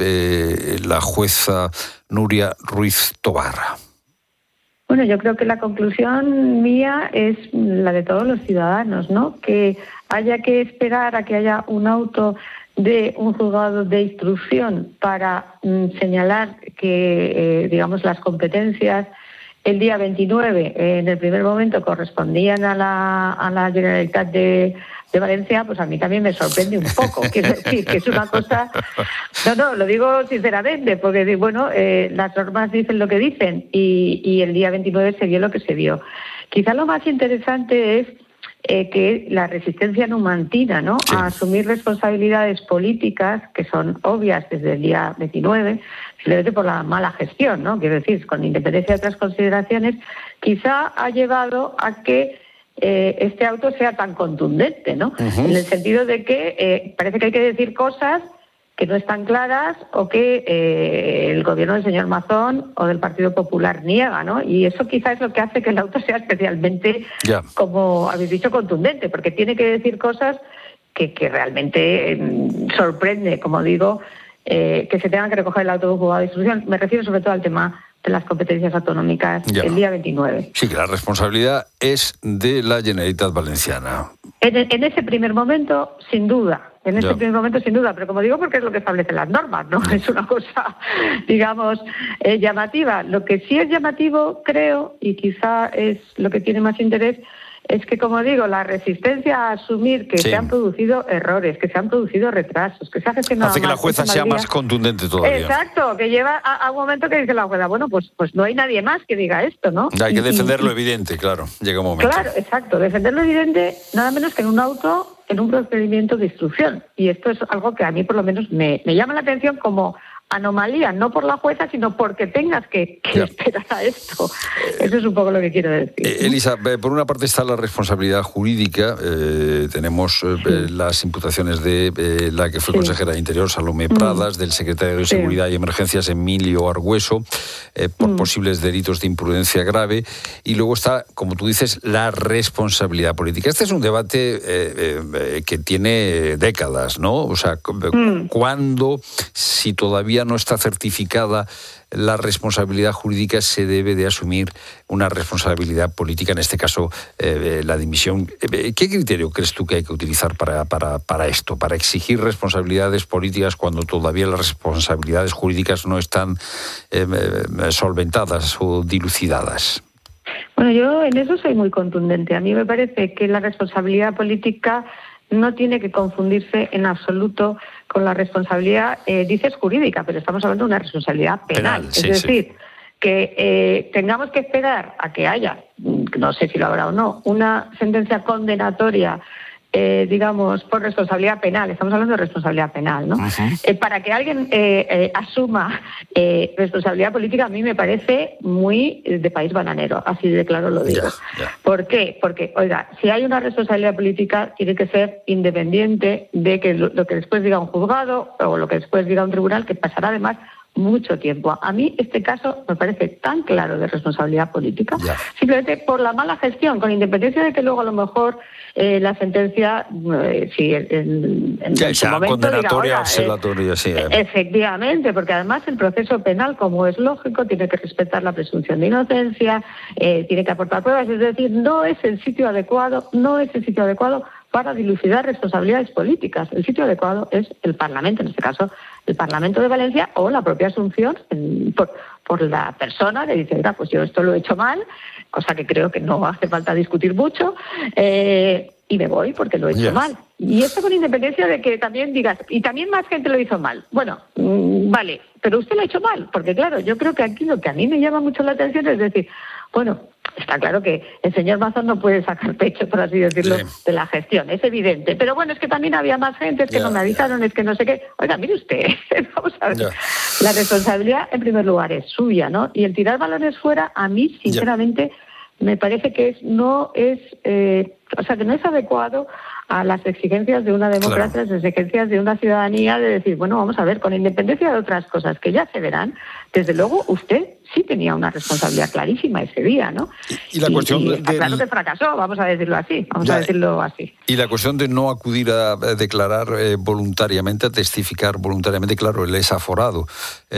de la jueza Nuria Ruiz Tobar? Bueno, yo creo que la conclusión mía es la de todos los ciudadanos, ¿no? Que haya que esperar a que haya un auto de un juzgado de instrucción para señalar que, las competencias el día 29, en el primer momento, correspondían a la Generalitat de Valencia, pues a mí también me sorprende un poco. Quiero decir, que es una cosa... No, lo digo sinceramente, porque, bueno, las normas dicen lo que dicen y el día 29 se vio lo que se vio. Quizá lo más interesante es que la resistencia numantina, ¿no?, sí, a asumir responsabilidades políticas que son obvias desde el día 29, simplemente por la mala gestión, ¿no? Quiero decir, con independencia de otras consideraciones, quizá ha llevado a que este auto sea tan contundente, ¿no? Uh-huh. En el sentido de que parece que hay que decir cosas que no están claras o que el gobierno del señor Mazón o del Partido Popular niega, ¿no? Y eso quizás es lo que hace que el auto sea especialmente, como habéis dicho, contundente, porque tiene que decir cosas que realmente sorprende, como digo, que se tengan que recoger el auto de un juzgado de instrucción. Me refiero sobre todo al tema de las competencias autonómicas el día 29. Sí, que la responsabilidad es de la Generalitat Valenciana. En ese primer momento, sin duda. Pero como digo, porque es lo que establecen las normas, ¿no? Es una cosa, llamativa. Lo que sí es llamativo, creo, y quizá es lo que tiene más interés, es que, como digo, la resistencia a asumir que se han producido errores, que se han producido retrasos, que se ha gestionado hace que la jueza sea más contundente todavía. Exacto, que lleva a un momento que dice la jueza, bueno, pues no hay nadie más que diga esto, ¿no? Hay que defender lo evidente, claro, llega un momento. Claro, exacto, defender lo evidente, nada menos que en un auto, en un procedimiento de instrucción. Y esto es algo que a mí, por lo menos, me llama la atención como anomalía, no por la jueza, sino porque tengas que esperar a esto. Eso es un poco lo que quiero decir. Elisa, por una parte está la responsabilidad jurídica. Tenemos las imputaciones de la que fue consejera de Interior, Salomé Pradas, del secretario de Seguridad y Emergencias, Emilio Argüeso, por posibles delitos de imprudencia grave. Y luego está, como tú dices, la responsabilidad política. Este es un debate que tiene décadas, ¿no? O sea, ¿cuándo, si todavía no está certificada la responsabilidad jurídica, se debe de asumir una responsabilidad política, en este caso la dimisión? ¿Qué criterio crees tú que hay que utilizar para esto, para exigir responsabilidades políticas cuando todavía las responsabilidades jurídicas no están solventadas o dilucidadas? Bueno, yo en eso soy muy contundente. A mí me parece que la responsabilidad política no tiene que confundirse en absoluto con la responsabilidad, dices jurídica, pero estamos hablando de una responsabilidad penal. Es decir, que tengamos que esperar a que haya, no sé si lo habrá o no, una sentencia condenatoria, digamos, por responsabilidad penal. Estamos hablando de responsabilidad penal, ¿no? Para que alguien asuma responsabilidad política, a mí me parece muy de país bananero, así de claro lo digo. ¿Por qué? Porque, oiga, si hay una responsabilidad política, tiene que ser independiente de que lo que después diga un juzgado o lo que después diga un tribunal, que pasará además mucho tiempo. A mí este caso me parece tan claro de responsabilidad política, simplemente por la mala gestión, con independencia de que luego a lo mejor la sentencia, si en su momento condenatoria, observatoria, efectivamente, porque además el proceso penal, como es lógico, tiene que respetar la presunción de inocencia, tiene que aportar pruebas, es decir, no es el sitio adecuado para dilucidar responsabilidades políticas. El sitio adecuado es el Parlamento, en este caso el Parlamento de Valencia, o la propia asunción por la persona que dice, mira, pues yo esto lo he hecho mal, cosa que creo que no hace falta discutir mucho, y me voy porque lo he hecho mal. Y esto con independencia de que también digas, y también más gente lo hizo mal. Bueno, vale, pero usted lo ha hecho mal, porque claro, yo creo que aquí lo que a mí me llama mucho la atención es decir, bueno, está claro que el señor Mazón no puede sacar pecho, por así decirlo, de la gestión, es evidente. Pero bueno, es que también había más gente, es que no me avisaron, es que no sé qué. Oiga, mire usted, vamos a ver. La responsabilidad, en primer lugar, es suya, ¿no? Y el tirar balones fuera, a mí, sinceramente, me parece que no es adecuado a las exigencias de una democracia, las exigencias de una ciudadanía, de decir, bueno, vamos a ver, con independencia de otras cosas que ya se verán, desde luego usted sí tenía una responsabilidad clarísima ese día, ¿no? Y la cuestión claro que fracasó, vamos a decirlo así, Y la cuestión de no acudir a declarar voluntariamente, a testificar voluntariamente, claro, él es aforado.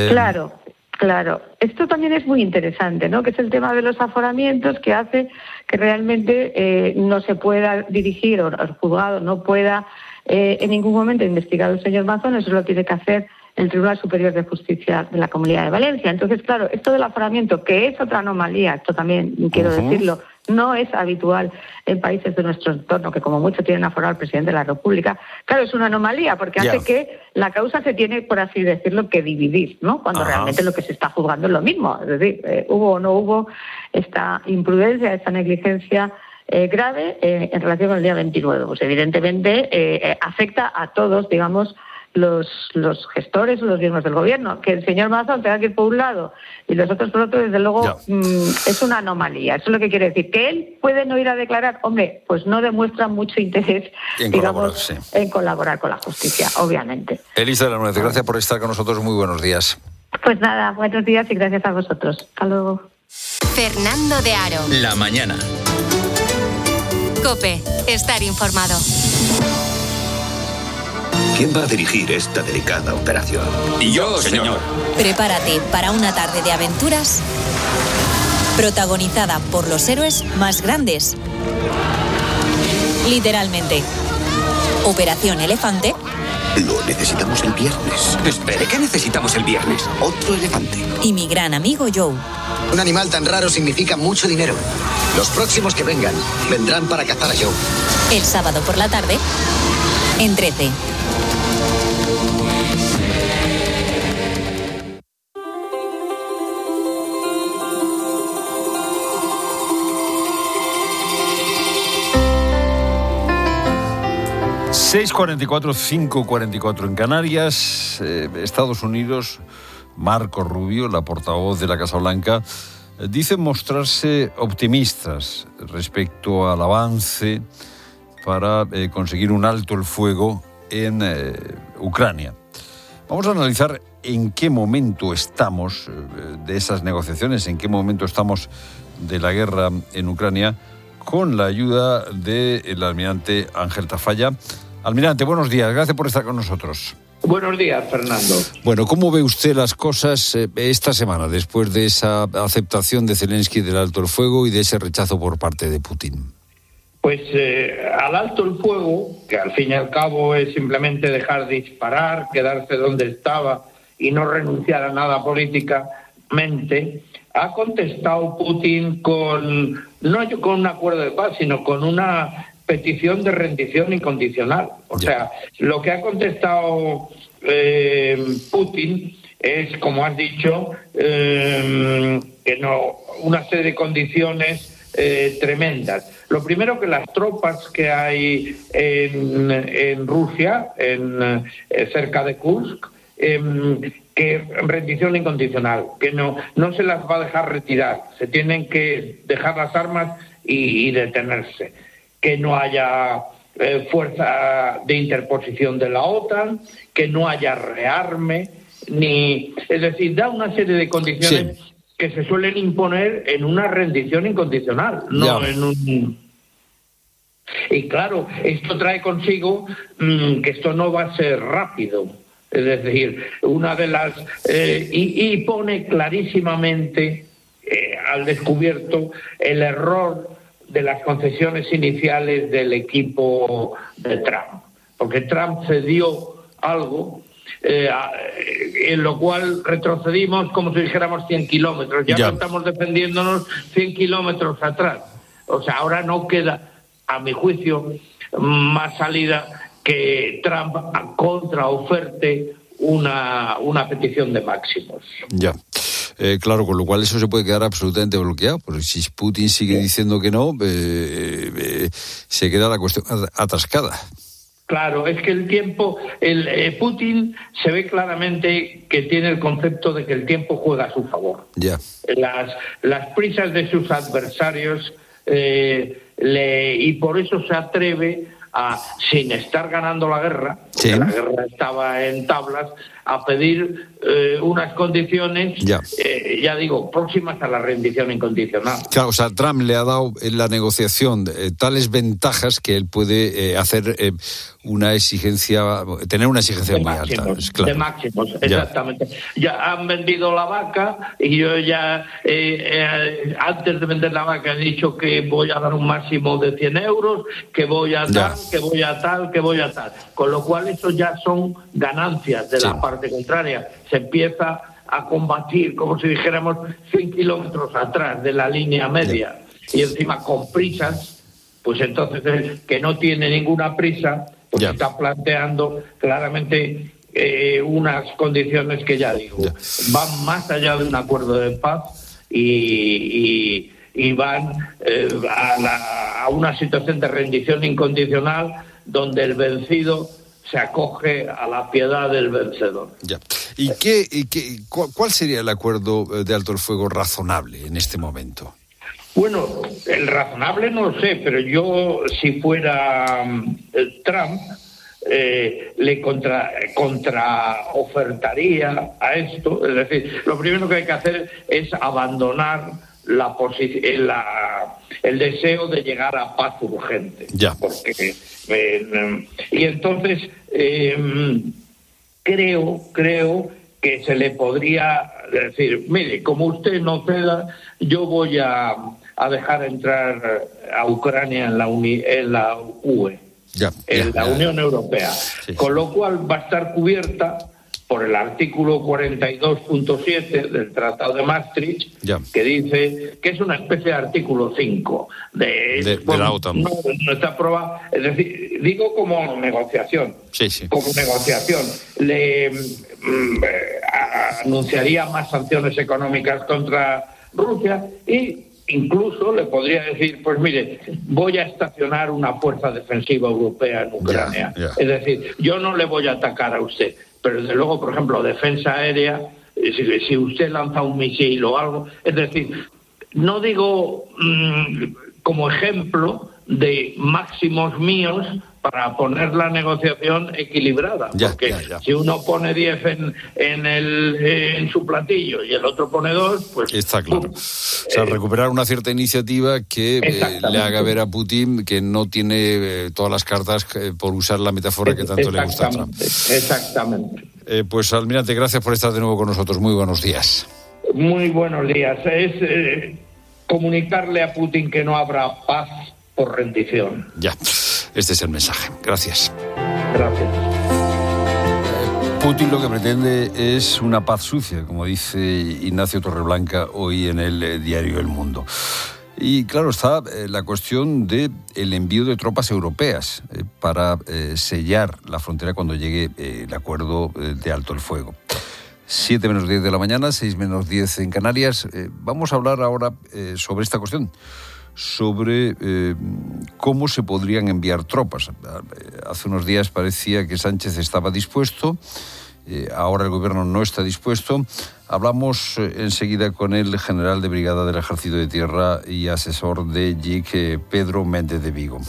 Claro, esto también es muy interesante, ¿no? Que es el tema de los aforamientos, que hace que realmente no se pueda dirigir, o el juzgado no pueda en ningún momento investigar al señor Mazón. Eso lo tiene que hacer el Tribunal Superior de Justicia de la Comunidad de Valencia. Entonces, claro, esto del aforamiento, que es otra anomalía, esto también quiero decirlo, no es habitual en países de nuestro entorno, que como mucho tienen aforado al presidente de la República. Claro, es una anomalía, porque hace que la causa se tiene, por así decirlo, que dividir, ¿no? Cuando realmente lo que se está juzgando es lo mismo. Es decir, hubo o no hubo esta imprudencia, esta negligencia grave en relación con el día 29. Pues evidentemente afecta a todos, digamos, los gestores o los miembros del gobierno. Que el señor Mazón tenga que ir por un lado y los otros por otro, desde luego, es una anomalía. Eso es lo que quiere decir. Que él puede no ir a declarar, hombre, pues no demuestra mucho interés, en colaborar con la justicia, obviamente. Elisa de la Nuez, gracias por estar con nosotros. Muy buenos días. Pues nada, buenos días y gracias a vosotros. Hasta luego. Fernando de Aro. La mañana. COPE. Estar informado. ¿Quién va a dirigir esta delicada operación? Y yo, señor. Prepárate para una tarde de aventuras protagonizada por los héroes más grandes. Literalmente. Operación Elefante. Lo necesitamos el viernes. Espere, ¿qué necesitamos el viernes? Otro elefante. Y mi gran amigo Joe. Un animal tan raro significa mucho dinero. Los próximos que vengan, vendrán para cazar a Joe. El sábado por la tarde, en 13. 6:44, 5:44 en Canarias. Estados Unidos, Marco Rubio, la portavoz de la Casa Blanca, dicen mostrarse optimistas respecto al avance para conseguir un alto el fuego en Ucrania. Vamos a analizar en qué momento estamos de esas negociaciones, en qué momento estamos de la guerra en Ucrania, con la ayuda del almirante Ángel Tafalla. Almirante, buenos días, gracias por estar con nosotros. Buenos días, Fernando. Bueno, ¿cómo ve usted las cosas esta semana, después de esa aceptación de Zelensky del alto el fuego y de ese rechazo por parte de Putin? Pues al alto el fuego, que al fin y al cabo es simplemente dejar de disparar, quedarse donde estaba y no renunciar a nada políticamente, ha contestado Putin no con un acuerdo de paz, sino con una petición de rendición incondicional. O sea, lo que ha contestado Putin es, como has dicho, que no, una serie de condiciones tremendas. Lo primero, que las tropas que hay en Rusia, cerca de Kursk, que rendición incondicional, que no se las va a dejar retirar, se tienen que dejar las armas y detenerse, que no haya fuerza de interposición de la OTAN, que no haya rearme, es decir, da una serie de condiciones que se suelen imponer en una rendición incondicional, no en un... Y claro, esto trae consigo que esto no va a ser rápido. Es decir, una de las... y pone clarísimamente al descubierto el error de las concesiones iniciales del equipo de Trump. Porque Trump cedió algo en lo cual retrocedimos como si dijéramos 100 kilómetros. Ya no estamos defendiéndonos 100 kilómetros atrás. O sea, ahora no queda, a mi juicio, más salida que Trump contraoferte una petición de máximos. Ya. Claro, con lo cual eso se puede quedar absolutamente bloqueado, porque si Putin sigue diciendo que no, se queda la cuestión atascada. Claro, es que el tiempo, Putin se ve claramente que tiene el concepto de que el tiempo juega a su favor. Ya. Las prisas de sus adversarios y por eso se atreve a, sin estar ganando la guerra, porque la guerra estaba en tablas, a pedir unas condiciones, ya digo, próximas a la rendición incondicional. Claro, o sea, Trump le ha dado en la negociación tales ventajas que él puede hacer una exigencia, tener una exigencia muy alta. Claro. De máximos, exactamente. Ya han vendido la vaca y yo ya, antes de vender la vaca, he dicho que voy a dar un máximo de 100 euros, que voy a tal, que voy a tal, que voy a tal. Con lo cual, eso ya son ganancias de la parte contraria. Se empieza a combatir, como si dijéramos, 100 kilómetros atrás de la línea media. Y encima con prisas, pues entonces el que no tiene ninguna prisa, pues está planteando claramente unas condiciones que ya digo, van más allá de un acuerdo de paz y van a una situación de rendición incondicional donde el vencido se acoge a la piedad del vencedor. Ya. ¿Y cuál sería el acuerdo de alto el fuego razonable en este momento? Bueno, el razonable no lo sé, pero yo, si fuera Trump, le contraofertaría a esto. Es decir, lo primero que hay que hacer es abandonar el deseo de llegar a paz urgente. Porque, y entonces creo que se le podría decir, mire, como usted no ceda, yo voy a dejar entrar a Ucrania en la UE, en la Unión Europea, con lo cual va a estar cubierta por el artículo 42.7 del Tratado de Maastricht, que dice que es una especie de artículo 5 de la OTAN. No está aprobado, es decir, digo como negociación. Como negociación. Le anunciaría más sanciones económicas contra Rusia y incluso le podría decir, pues mire, voy a estacionar una fuerza defensiva europea en Ucrania. Es decir, yo no le voy a atacar a usted, pero desde luego, por ejemplo, defensa aérea, si usted lanza un misil o algo, es decir, no digo como ejemplo de máximos míos para poner la negociación equilibrada, porque si uno pone 10 en su platillo y el otro pone 2, pues... Está claro. O sea, recuperar una cierta iniciativa que le haga ver a Putin que no tiene todas las cartas por usar la metáfora que tanto le gusta a Trump. Exactamente. Pues, almirante, gracias por estar de nuevo con nosotros. Muy buenos días. Muy buenos días. Es comunicarle a Putin que no habrá paz por rendición. Ya, este es el mensaje. Gracias. Gracias. Putin lo que pretende es una paz sucia, como dice Ignacio Torreblanca hoy en el diario El Mundo. Y claro, está la cuestión del envío de tropas europeas para sellar la frontera cuando llegue el acuerdo de alto el fuego. 7 menos 10 de la mañana, 6 menos 10 en Canarias. Vamos a hablar ahora sobre esta cuestión, sobre cómo se podrían enviar tropas. Hace unos días parecía que Sánchez estaba dispuesto, ahora el gobierno no está dispuesto. Hablamos enseguida con el general de brigada del Ejército de Tierra y asesor de JIC, Pedro Méndez de Vigo.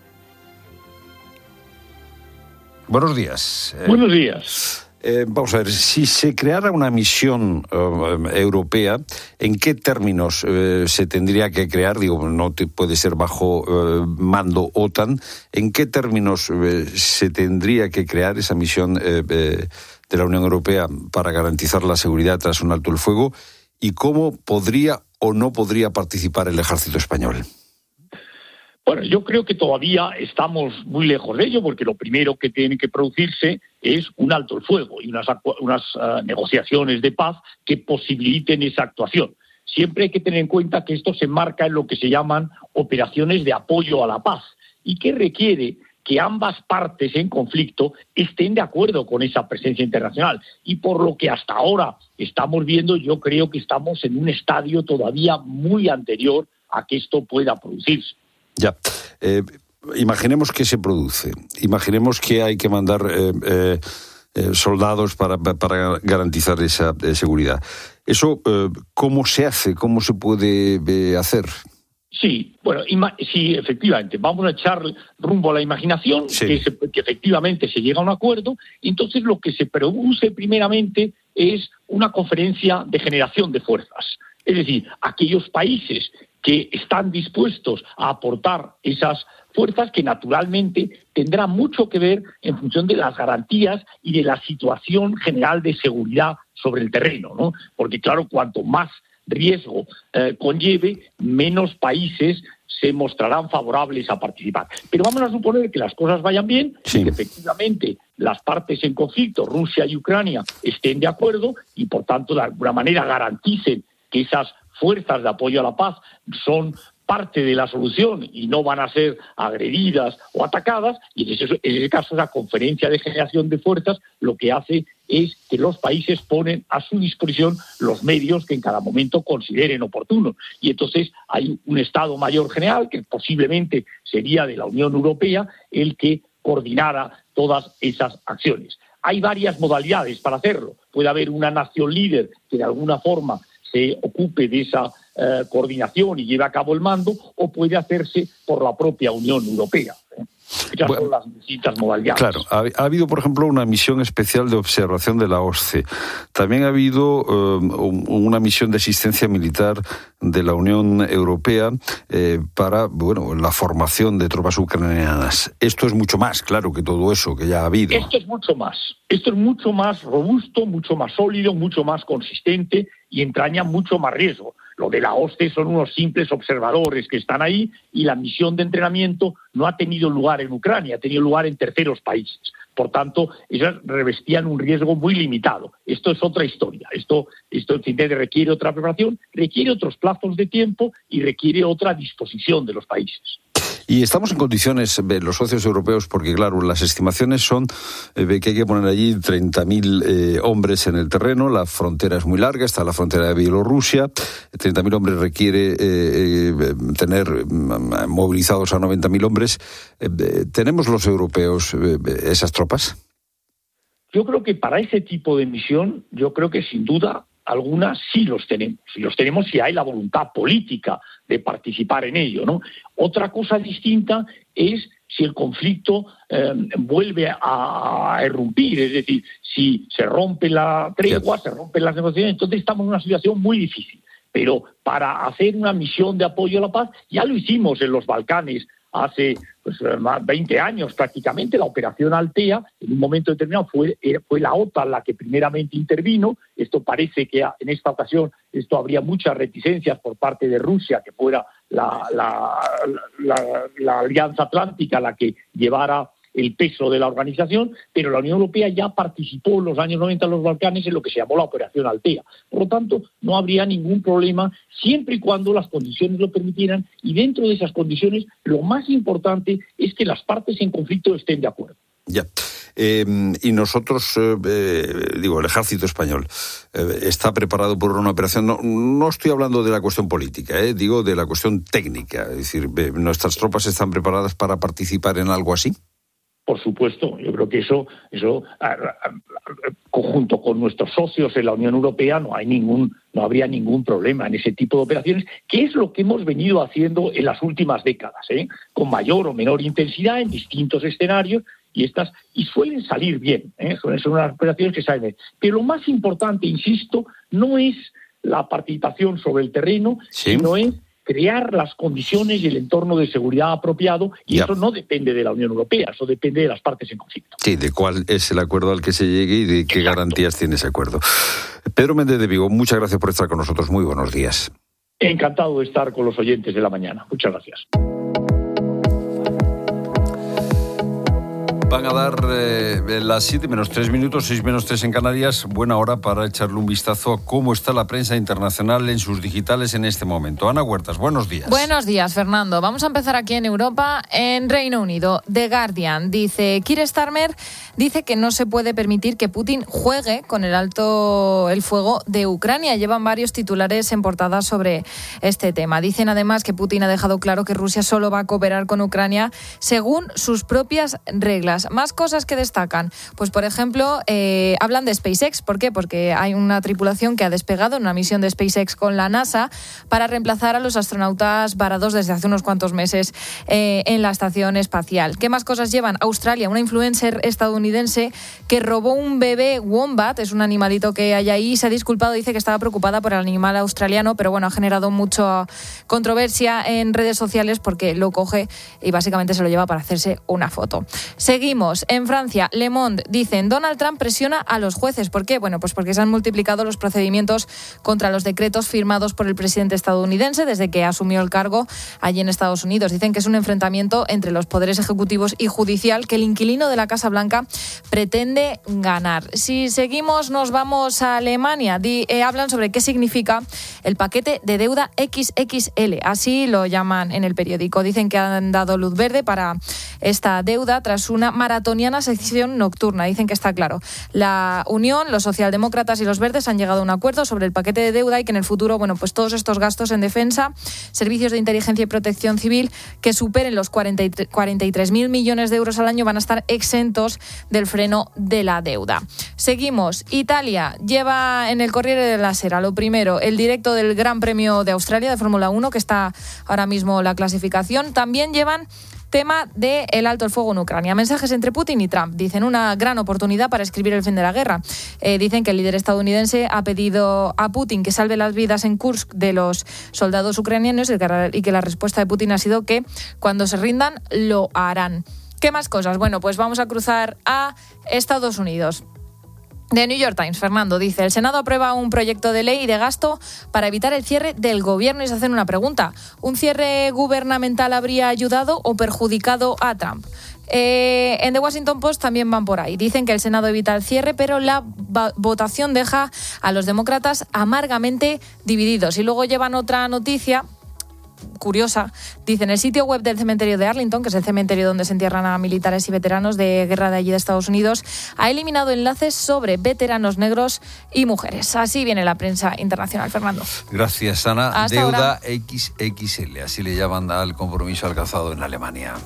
Buenos días. Buenos días. Vamos a ver, si se creara una misión europea, ¿en qué términos se tendría que crear? Digo, no puede ser bajo mando OTAN. ¿En qué términos se tendría que crear esa misión de la Unión Europea para garantizar la seguridad tras un alto el fuego? ¿Y cómo podría o no podría participar el ejército español? Bueno, yo creo que todavía estamos muy lejos de ello, porque lo primero que tiene que producirse es un alto el fuego y unas negociaciones de paz que posibiliten esa actuación. Siempre hay que tener en cuenta que esto se enmarca en lo que se llaman operaciones de apoyo a la paz y que requiere que ambas partes en conflicto estén de acuerdo con esa presencia internacional. Y por lo que hasta ahora estamos viendo, yo creo que estamos en un estadio todavía muy anterior a que esto pueda producirse. Ya. Imaginemos que se produce. Imaginemos que hay que mandar soldados para garantizar esa seguridad. Eso, ¿cómo se hace? ¿Cómo se puede hacer? Sí, bueno, sí, efectivamente. Vamos a echar rumbo a la imaginación, sí, que efectivamente se llega a un acuerdo. Y entonces lo que se produce primeramente es una conferencia de generación de fuerzas. Es decir, aquellos países que están dispuestos a aportar esas fuerzas que naturalmente tendrán mucho que ver en función de las garantías y de la situación general de seguridad sobre el terreno, ¿no? Porque claro, cuanto más riesgo conlleve, menos países se mostrarán favorables a participar. Pero vamos a suponer que las cosas vayan bien, sí, y que efectivamente las partes en conflicto, Rusia y Ucrania, estén de acuerdo y por tanto de alguna manera garanticen que esas fuerzas de apoyo a la paz son parte de la solución y no van a ser agredidas o atacadas, y en ese caso la conferencia de generación de fuerzas lo que hace es que los países ponen a su disposición los medios que en cada momento consideren oportunos. Y entonces hay un Estado Mayor General, que posiblemente sería de la Unión Europea, el que coordinara todas esas acciones. Hay varias modalidades para hacerlo. Puede haber una nación líder que de alguna forma se ocupe de esa coordinación y lleve a cabo el mando, o puede hacerse por la propia Unión Europea. Esas son las distintas modalidades. Claro, ha habido, por ejemplo, una misión especial de observación de la OSCE. También ha habido una misión de asistencia militar de la Unión Europea para la formación de tropas ucranianas. Esto es mucho más, claro, que todo eso que ya ha habido. Esto es mucho más. Esto es mucho más robusto, mucho más sólido, mucho más consistente y entraña mucho más riesgo. Lo de la OSCE son unos simples observadores que están ahí, y la misión de entrenamiento no ha tenido lugar en Ucrania, ha tenido lugar en terceros países. Por tanto, ellas revestían un riesgo muy limitado. Esto es otra historia. Esto requiere otra preparación, requiere otros plazos de tiempo y requiere otra disposición de los países. Y estamos en condiciones, los socios europeos, porque claro, las estimaciones son que hay que poner allí 30.000 hombres en el terreno, la frontera es muy larga, está la frontera de Bielorrusia, 30.000 hombres requiere tener movilizados a 90.000 hombres. ¿Tenemos los europeos esas tropas? Yo creo que para ese tipo de misión, yo creo que sin duda algunas sí los tenemos. Si los tenemos, si hay la voluntad política de participar en ello, ¿no? Otra cosa distinta es si el conflicto vuelve a irrumpir, es decir, si se rompe la tregua, se rompen las negociaciones, entonces estamos en una situación muy difícil. Pero para hacer una misión de apoyo a la paz, ya lo hicimos en los Balcanes hace más 20 años prácticamente. La operación Altea, en un momento determinado, fue la OTAN la que primeramente intervino. Esto parece que en esta ocasión habría muchas reticencias por parte de Rusia, que fuera la Alianza Atlántica la que llevara el peso de la organización, pero la Unión Europea ya participó en los años 90 en los Balcanes en lo que se llamó la Operación Altea. Por lo tanto, no habría ningún problema siempre y cuando las condiciones lo permitieran, y dentro de esas condiciones lo más importante es que las partes en conflicto estén de acuerdo. Ya. Y nosotros, el ejército español está preparado por una operación. No estoy hablando de la cuestión política, digo de la cuestión técnica. Es decir, ¿nuestras tropas están preparadas para participar en algo así? Por supuesto, yo creo que eso conjunto con nuestros socios en la Unión Europea no habría ningún problema en ese tipo de operaciones, que es lo que hemos venido haciendo en las últimas décadas, con mayor o menor intensidad en distintos escenarios, y suelen salir bien, suelen ser unas operaciones que salen bien. Pero lo más importante, insisto, no es la participación sobre el terreno, sino es crear las condiciones y el entorno de seguridad apropiado, y eso no depende de la Unión Europea, eso depende de las partes en conflicto. Sí, de cuál es el acuerdo al que se llegue y de qué garantías tiene ese acuerdo. Pedro Méndez de Vigo, muchas gracias por estar con nosotros. Muy buenos días. Encantado de estar con los oyentes de La Mañana. Muchas gracias. Van a dar las 7 menos 3 minutos, 6 menos 3 en Canarias. Buena hora para echarle un vistazo a cómo está la prensa internacional en sus digitales en este momento. Ana Huertas, buenos días. Buenos días, Fernando. Vamos a empezar aquí en Europa, en Reino Unido. The Guardian dice, Keir Starmer dice que no se puede permitir que Putin juegue con el fuego de Ucrania. Llevan varios titulares en portada sobre este tema. Dicen además que Putin ha dejado claro que Rusia solo va a cooperar con Ucrania según sus propias reglas. Más cosas que destacan. Pues, por ejemplo, hablan de SpaceX. ¿Por qué? Porque hay una tripulación que ha despegado en una misión de SpaceX con la NASA para reemplazar a los astronautas varados desde hace unos cuantos meses en la estación espacial. ¿Qué más cosas llevan? Australia, una influencer estadounidense que robó un bebé wombat, es un animalito que hay ahí, se ha disculpado, dice que estaba preocupada por el animal australiano, pero bueno, ha generado mucha controversia en redes sociales porque lo coge y básicamente se lo lleva para hacerse una foto. Seguimos. En Francia, Le Monde dicen, Donald Trump presiona a los jueces. ¿Por qué? Bueno, pues porque se han multiplicado los procedimientos contra los decretos firmados por el presidente estadounidense desde que asumió el cargo allí en Estados Unidos. Dicen que es un enfrentamiento entre los poderes ejecutivos y judicial que el inquilino de la Casa Blanca pretende ganar. Si seguimos, nos vamos a Alemania. Hablan sobre qué significa el paquete de deuda XXL. Así lo llaman en el periódico. Dicen que han dado luz verde para esta deuda tras una maratoniana sesión nocturna. Dicen que está claro. La Unión, los socialdemócratas y los verdes han llegado a un acuerdo sobre el paquete de deuda y que en el futuro, bueno, pues todos estos gastos en defensa, servicios de inteligencia y protección civil que superen los 43.000 millones de euros al año van a estar exentos del freno de la deuda. Seguimos. Italia lleva en el Corriere della Sera lo primero, el directo del Gran Premio de Australia de Fórmula 1, que está ahora mismo la clasificación. También llevan tema del alto el fuego en Ucrania. Mensajes entre Putin y Trump. Dicen una gran oportunidad para escribir el fin de la guerra. Dicen que el líder estadounidense ha pedido a Putin que salve las vidas en Kursk de los soldados ucranianos y que la respuesta de Putin ha sido que cuando se rindan lo harán. ¿Qué más cosas? Bueno, pues vamos a cruzar a Estados Unidos. The New York Times, Fernando, dice, el Senado aprueba un proyecto de ley de gasto para evitar el cierre del gobierno y se hacen una pregunta. ¿Un cierre gubernamental habría ayudado o perjudicado a Trump? En The Washington Post también van por ahí. Dicen que el Senado evita el cierre, pero la votación deja a los demócratas amargamente divididos. Y luego llevan otra noticia curiosa. Dice, en el sitio web del cementerio de Arlington, que es el cementerio donde se entierran a militares y veteranos de guerra de allí de Estados Unidos, ha eliminado enlaces sobre veteranos negros y mujeres. Así viene la prensa internacional, Fernando. Gracias, Ana. Hasta Deuda ahora. XXL, así le llaman al compromiso alcanzado en Alemania.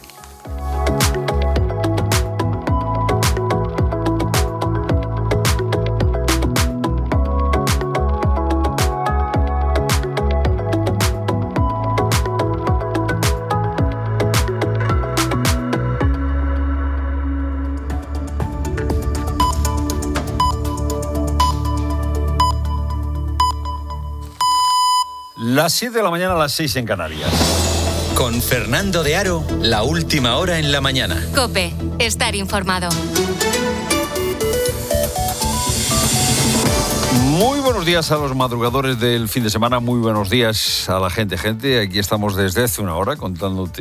Las 7 de la mañana, a las 6 en Canarias. Con Fernando de Aro, la última hora en la mañana. COPE, estar informado. Muy buenos días a los madrugadores del fin de semana, muy buenos días a la gente. Aquí estamos desde hace una hora contándote